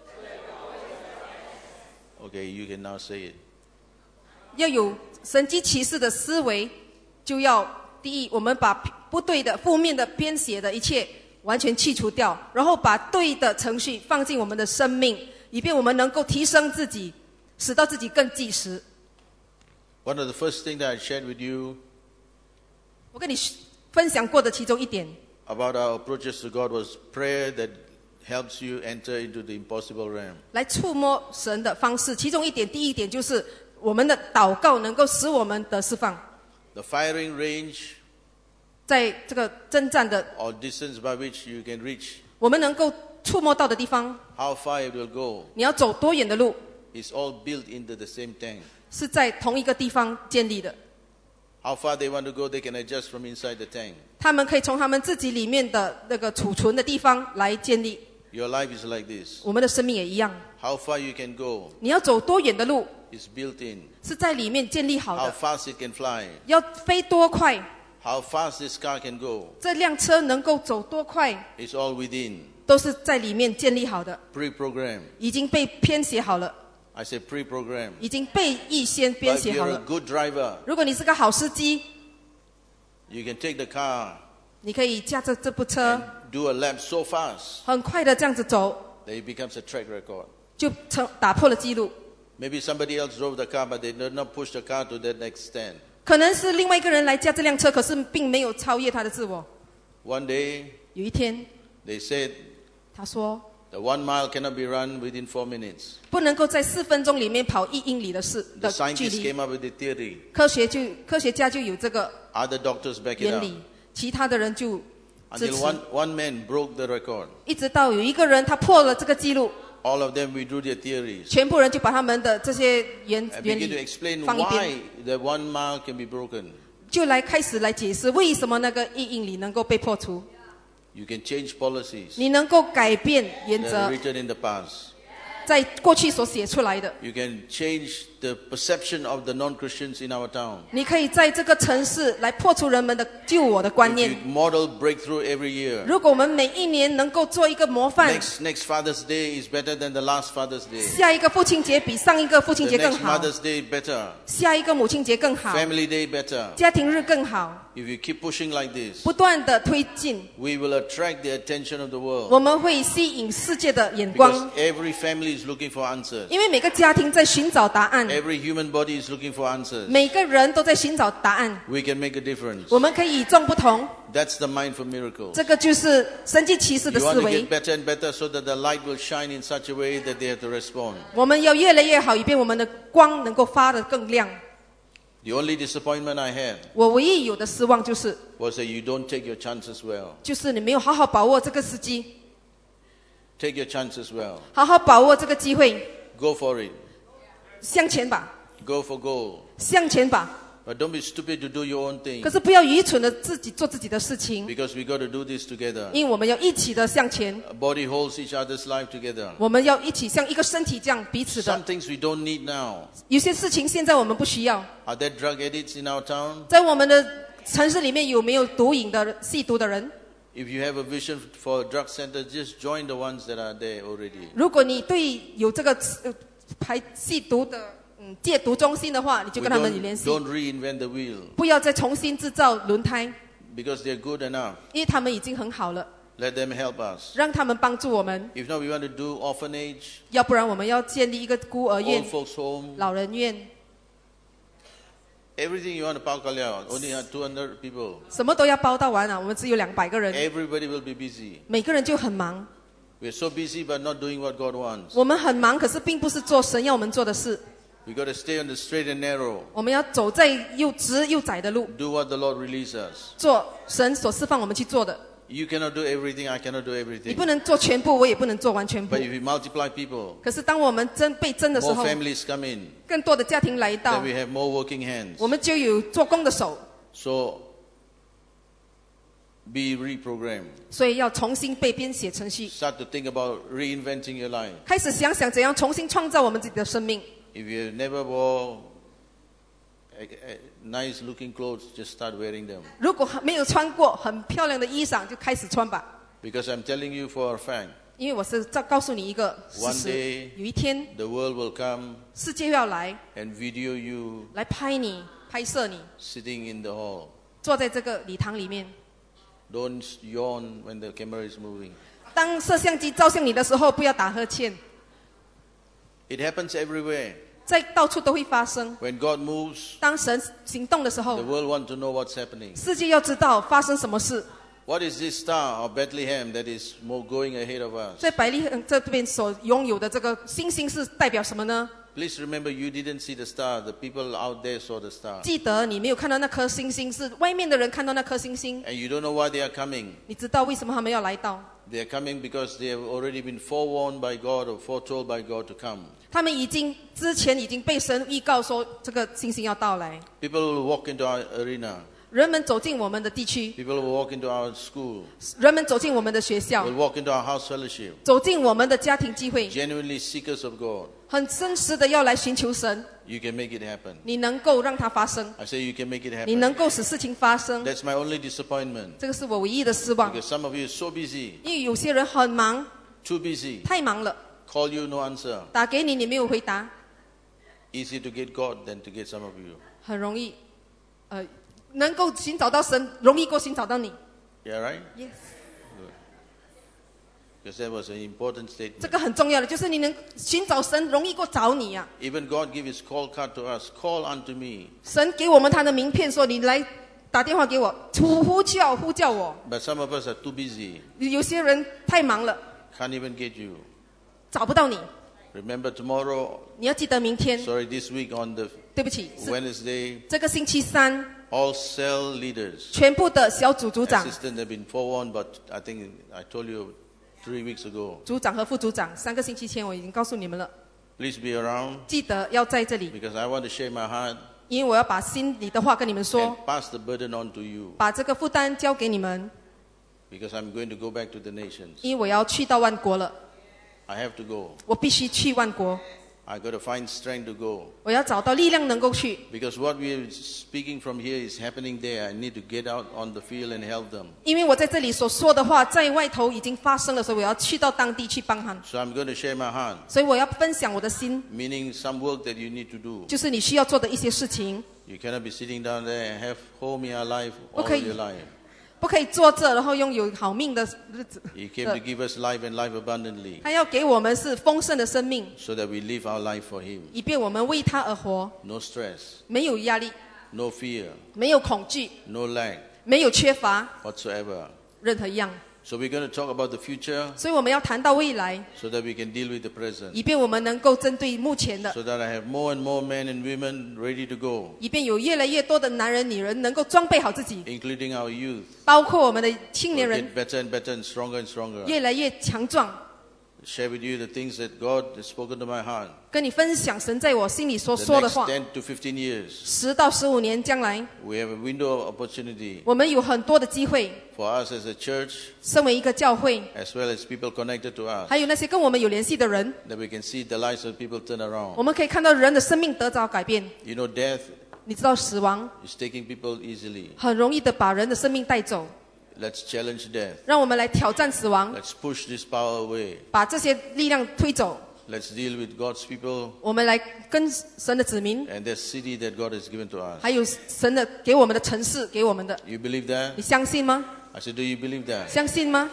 Okay, you can now say it. 要有神迹奇事的思维，就要第一，我们把不对的、负面的、编写的一切完全去除掉，然后把对的程序放进我们的生命，以便我们能够提升自己，使到自己更计时。 One of the first things that I shared with you 我跟你分享过的其中一点 about our approaches to God was prayer that helps you enter into the impossible realm. 来触摸神的方式，其中一点，第一点就是我们的祷告能够使我们得释放。 The firing range 在这个征战的 or distance by which you can reach, 我们能够触摸到的地方， how far it will go, 你要走多远的路， is all built into the same tank. 是在同一个地方建立的。 How far they want to go, they can adjust from inside the tank. 他们可以从他们自己里面的那个储存的地方来建立。 Your life is like this. 我们的生命也一样， How far you can go 你要走多远的路， is built in. 是在里面建立好 How 的。 fast it can fly, 要飞多快， how fast this car can go, 这辆车能够走多快， is all within. 都是在里面建立好的， Pre-programmed. 已经被编写好了， I say pre-programmed. 已经被预先编 But if 写好 you're a 了。 good driver, 如果你是个好司机， you can take the car 你可以驾着这部车 and do a lap so fast 很快的这样子走， that it becomes a track record. 就打破了记录。 Maybe somebody else drove the car, but they did not push the car to that extent. 可能是另外一个人来驾这辆车，可是并没有超越他的自我。 One day, 有一天， they said 他说 the 1 mile cannot be run within 4 minutes. 不能够在4分钟里面跑1英里的距 The scientists 离。 came up with the theory. 科学家就有这个 Other doctors back it 原 up. 理，其他的人就支 Until 持。 one man broke the record. 一直到有一个人他破了这个记录， All of them withdrew their theories 全部人就把他们的这些原 and 原 begin to 理 explain 放一边， why the 1 mile can be broken. 就来开始来解释为什么那个1英里能够被破除。 You can change policies 你能够改变原 that 则 are，written in the past. 在过去所写出来的， You can change the perception of the non-Christians in our town. 你可以在这个城市来破除人们的救我的观 If 念 you。model breakthrough every year. 如果我们每一年能够做一个模范， Next Father's Day is better than the last Father's Day. 下一个父亲节比上一个父亲 The 节更 next 好， Mother's Day better. 下一个母亲节更好， Family Day better. 家庭日更好， If you keep pushing like this, 不断的推进， we will attract the attention of the 我 world. 们会吸引世界的眼 Because 光， every family is looking for answers. 因为每个家庭在寻找答案， Every human body is looking for answers. 每个人都在寻找答案。 We can make a difference. 我们可以与众不同， That's the mind for miracles. 这个就是神迹奇事的 You 思 want to 维 get。better and better so that the light will shine in such a way that they have to respond. 我们要越来越好，以便我们的光能够发得更亮。 The only disappointment I had 我唯一有的失望就是， was that you don't take your chances well. 就是你没有好好把握这个时机， Take your chances well. 好好把握这个机会， Go for it. 向前吧， Go for gold. 向前吧。 But don't be stupid to do your own thing. 可是不要愚蠢的自己做自己的事情， Because we got to do this together. 因为我们要一起的向前， A body holds each other's life together. 我们要一起像一个身体这样彼此 Some 的。 things we don't need now. 有些事情现在我们不需要， Are there drug addicts in our town? 在我们的城市里面有没有毒瘾的吸毒的人？ If you have a vision for a drug center, just join the ones that are there already. 如果你对有这个排吸毒的戒毒中心的话，你就 We 跟他们联系， don't reinvent the wheel 不要再重新制造轮胎， because they're good enough. 因为他们已经很好了， Let them help us. 让他们帮助我们。 If not, we want to do orphanage, 要不然我们要建立一个孤儿院 old、folks home, 老人院， everything you want to pao kalya, only have 200 people. 什么都要包到完啊！我们只有200个人， Everybody will be busy. 每个人就很忙。 We're so busy but not doing what God wants. 我们很忙，可是并不是做神要我们做的事。 We got to stay on the straight and narrow. 我们要走在又直又窄的路， Do what the Lord releases us. 做神所释放我们去做的。 You cannot do everything. I cannot do 你 everything. 不能做全部，我也不能做完全部 But。if we multiply people, 可是当我们被争的时 more 候， families come in, 更多的家庭来 then 到， we have more working hands. 我们就有做工的手， So be reprogrammed. 所以要重新被编写程序， Start to think about reinventing your life. 开始想想怎样重新创造我们自己的生命。 If you never wore nice looking clothes, just start wearing them. 如果没有穿过很漂亮的衣裳，就开始穿吧。 Because I'm telling you for a fact, 因为我是在告诉你一个事 One 实 day， 有一天 the world will come 世界要来 and video you 来拍你、拍摄你， sitting in the hall. 坐在这个礼堂里面。 Don't yawn when the camera is moving. 当摄像机照向你的时候，不要打呵欠， It happens everywhere. 在到处都会发生。 When God moves, 当神行动的时 the 候， world wants to know what's happening. 世界要知道发生什么事。 What is this star of Bethlehem that is more going ahead of us? 在百利这边所拥有的这个星星是代表什么呢？ Please remember, you didn't see the star. The people out there saw the star. 记得你没有看到那颗星星，是外面的人看到那颗星星。 And you don't know why they are coming. 你知道为什么他们要来到？ They are coming because they have already been forewarned by God or foretold by God to come. 他们之前已经被神预告说这个星星要到来。 People will walk into our arena. 人们走进我们的地区， People will walk into our school. 人们走进我们的学校， Will walk into our house fellowship. 走进我们的家庭聚会， Genuinely seekers of God. 很真实的要来寻求神。 You can make it happen. 你能够让它发生， I say you can make it 你 happen. 能够使事情发生， That's my only disappointment. 这个是我唯一的失望。 Because some of you are so busy, 因为有些人很忙， too busy. 太忙了， Call you, no answer. 打给你，你没有回答， Easy to get God than to get some of you. 很容易，能够寻找到神，容易过寻找到你。 Yeah, right? Yes， Because that was an important 这 statement. 个很重要的，就是你能寻找神，容易过找你呀、 Even God gave His call card to us. Call unto me. 神给我们他的名片，说你来打电话给我，呼叫我。 But some of us are too busy. 有些人太忙了， Can't even get you. 找不到你。 Remember tomorrow, 你要记得明天， sorry, this week on the 对不起，是 Wednesday, 这个星期三， all cell leaders, 全部的小组组长、 assistant have been forewarned, but I think I told you 3 weeks ago. 组长和副组长，3个星期前我已经告诉你们了， Please be around 记得要在这里， because I want to share my heart 因为我要把心里的话跟你们说 and，pass the burden on to you 把这个负担交给你们， because I'm going to go back to the nations. 因为我要去到万国了， I have to go. 我必须去万国， I got to find strength to go 我要找到力量能够去， because what we are speaking from here is happening there. I need to get out on the field and help them. 因为我在这里所说的话，在外头已经发生了，所以我要去到当地去帮他们， So I'm going to share my heart, 所以我要分享我的心， meaning some work that you need to do. 就是你需要做的一些事情， You cannot be sitting down there and have homia life all Okay. your life. 不可以坐这然后拥有好命的日子。 He came to give us life and life abundantly 他要给我们是丰盛的生命， so that we live our life for Him. 以便我们为他而活， No stress, 没有压力， no fear, 没有恐惧， no lack 没有缺乏 whatsoever. 任何一样。 So we're going to talk about the future 所以我们要谈到未来， so that we can deal with the present. 以便我们能够针对目前的， So that I have more and more men and women ready to go, 以便有越来越多的男人、女人能够装备好自己， including our youth. 包括我们的青 We'll 年人 get better and better and stronger and stronger. 越来越强壮。 Share with you the things that God has spoken to my heart. 跟你分享神在我心里所 The 说的 next 话。 10 to 15 years, 10到15年将来， we have a window of opportunity 我们有很多的机会， for us as a church, 身为一个教会， as well as people connected to us, 还有那些跟我们有联系的人， that we can see the lives of people turn 我 around. 们可以看到人的生命得着改变。 You know, death 你知道死亡 is taking people easily. 很容易的把人的生命带走， Let's challenge death. 让我们来挑战死亡， Let's push this power away. 把这些力量推走。 Let's deal with God's people 我们来跟神的子民， and that city that God has given to us. 还有神的给我们的城市，给我们的， You believe that? 你相信吗？ I said, do you believe that? 相信吗？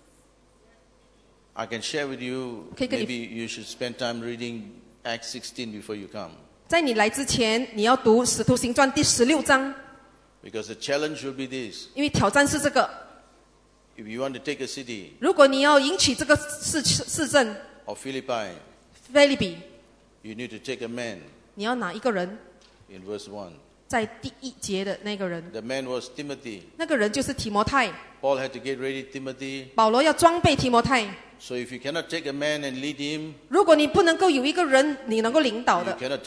I can share with you, Okay, good. maybe you should spend time reading Acts 16 before you come. 在你来之前，你要读《使徒行传》第16章， Because the challenge will be this. 因为挑战是这个： If you want to take a city 如果你要迎娶这个市镇 of Philippi, 菲利比， you need to take a man 你要哪一个人？ in verse 1. 在第1节的那个人， The man was Timothy. 那个人就是提摩太。 Paul had to get ready Timothy. 保罗要装备提摩太。 So if you cannot take a man and lead him, 如果你不能够有一个人你能够领导 you 的， cannot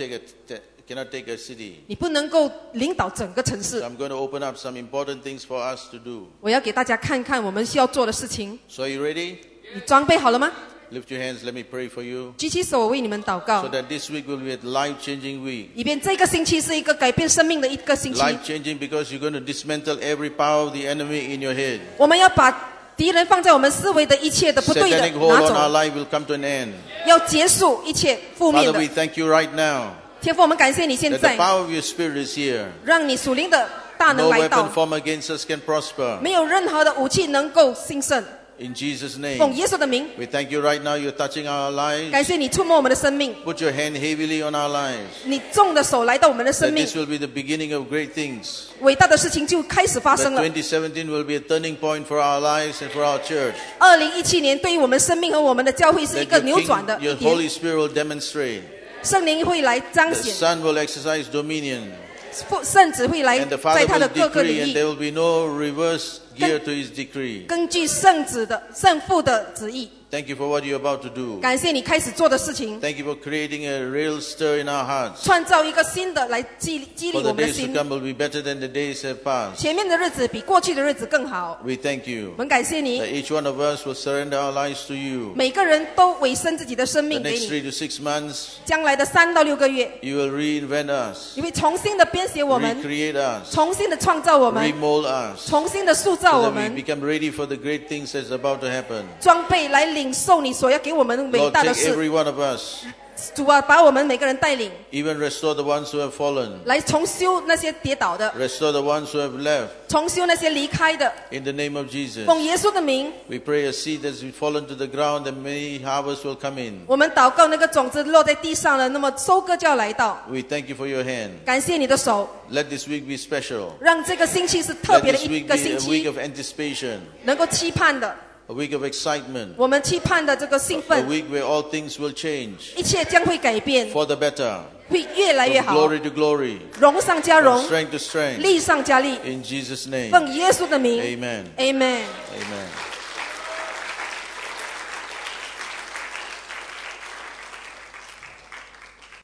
take a city. 你不能够领导整个城 So 市。 I'm going to open up some important things for us to do. 我要给大家看看我们需要做的事情。 So are you ready? 你装备好了吗？ Lift your hands. Let me pray for you. 举起手，我为你们祷 So 告， that this week will be a life-changing week. 以便这个星期是一个改变生命的一个星期。 Life-changing because you're going to dismantle every power of the enemy in your head. 我们要把敌人放在我们思维的一切的不对的 Satanic hold 拿 on our 走， life will come to an end. 要结束一切负面 Father, 的 we。thank you right now 天父，我们感谢你现 that the 在 power of your Spirit is here. 让你属灵的大能 No 来到 weapon，formed against us can prosper. 没有任何的武器能够兴盛。 In Jesus' 奉 name. 耶稣的名， We thank you right now. You're touching our lives. 感谢你触摸我们的生命， Put your hand heavily on our lives. 你重的手来到我们的生 That 命 this，will be the beginning of great things. 伟大的事情就开始发 That 生了。 2017 will be a turning point for our lives and for our church. 2017年对于我们生命和我们的教会是一 That 个 your, 扭转的 King, your 一天， Holy Spirit will demonstrate. 圣灵会来彰 The 显， Son will exercise dominion. 圣子会来 And the 在 Father 他的 will 各个 decree, 领 and 域 there will be no reverse gear to his decree. 根据圣子的圣父的旨意。 Thank you for what you're about to do. 感谢你开始做的事情， Thank you for creating a real stir in our hearts. 创造一个新的来激励 For 我 the 们的 days to 心。 come will be better than the days have passed. 前面的日子比过去的日子更好。 We thank you 我们感谢 that 你， each one of us will surrender our lives to you. 每个人都委身自己的生 The 命给 next 你。 3 to 6 months, 将来的3到6个月， you will reinvent us, 你会重新的编写我们， recreate us, 重新的创造我们， remold us, 重新的塑造 so 我 that we 们， become ready for the great things that's about to happen. 装备来领受你所要给我们伟 Lord, 大的 take 事。 every one of us, 主啊，把我们每个人带领， even restore the ones who have fallen, 来重修那些跌倒的， restore the ones who have left. 重修那些离开的。 In the name of Jesus, 奉耶稣的名， we pray a seed as we fall into the ground, and many harvests will come in. 我们祷告那个种子落在地上了，那么收割就要来到。 We thank you for your hand. 感谢你的手， Let this week be special. 让这个星期是特 Let 别的 this 一 week 个 be 星 a week 期， of anticipation, 能够期盼的， a week of excitement, 我们期盼的这个兴 a 奋， week where all things will change 一切将会改变， for the better, 会越来越 from 好， glory to glory, 荣上加 from 荣， strength to strength. 力上加力。 In Jesus' name, 奉耶稣的名 amen. ，Amen。 Amen.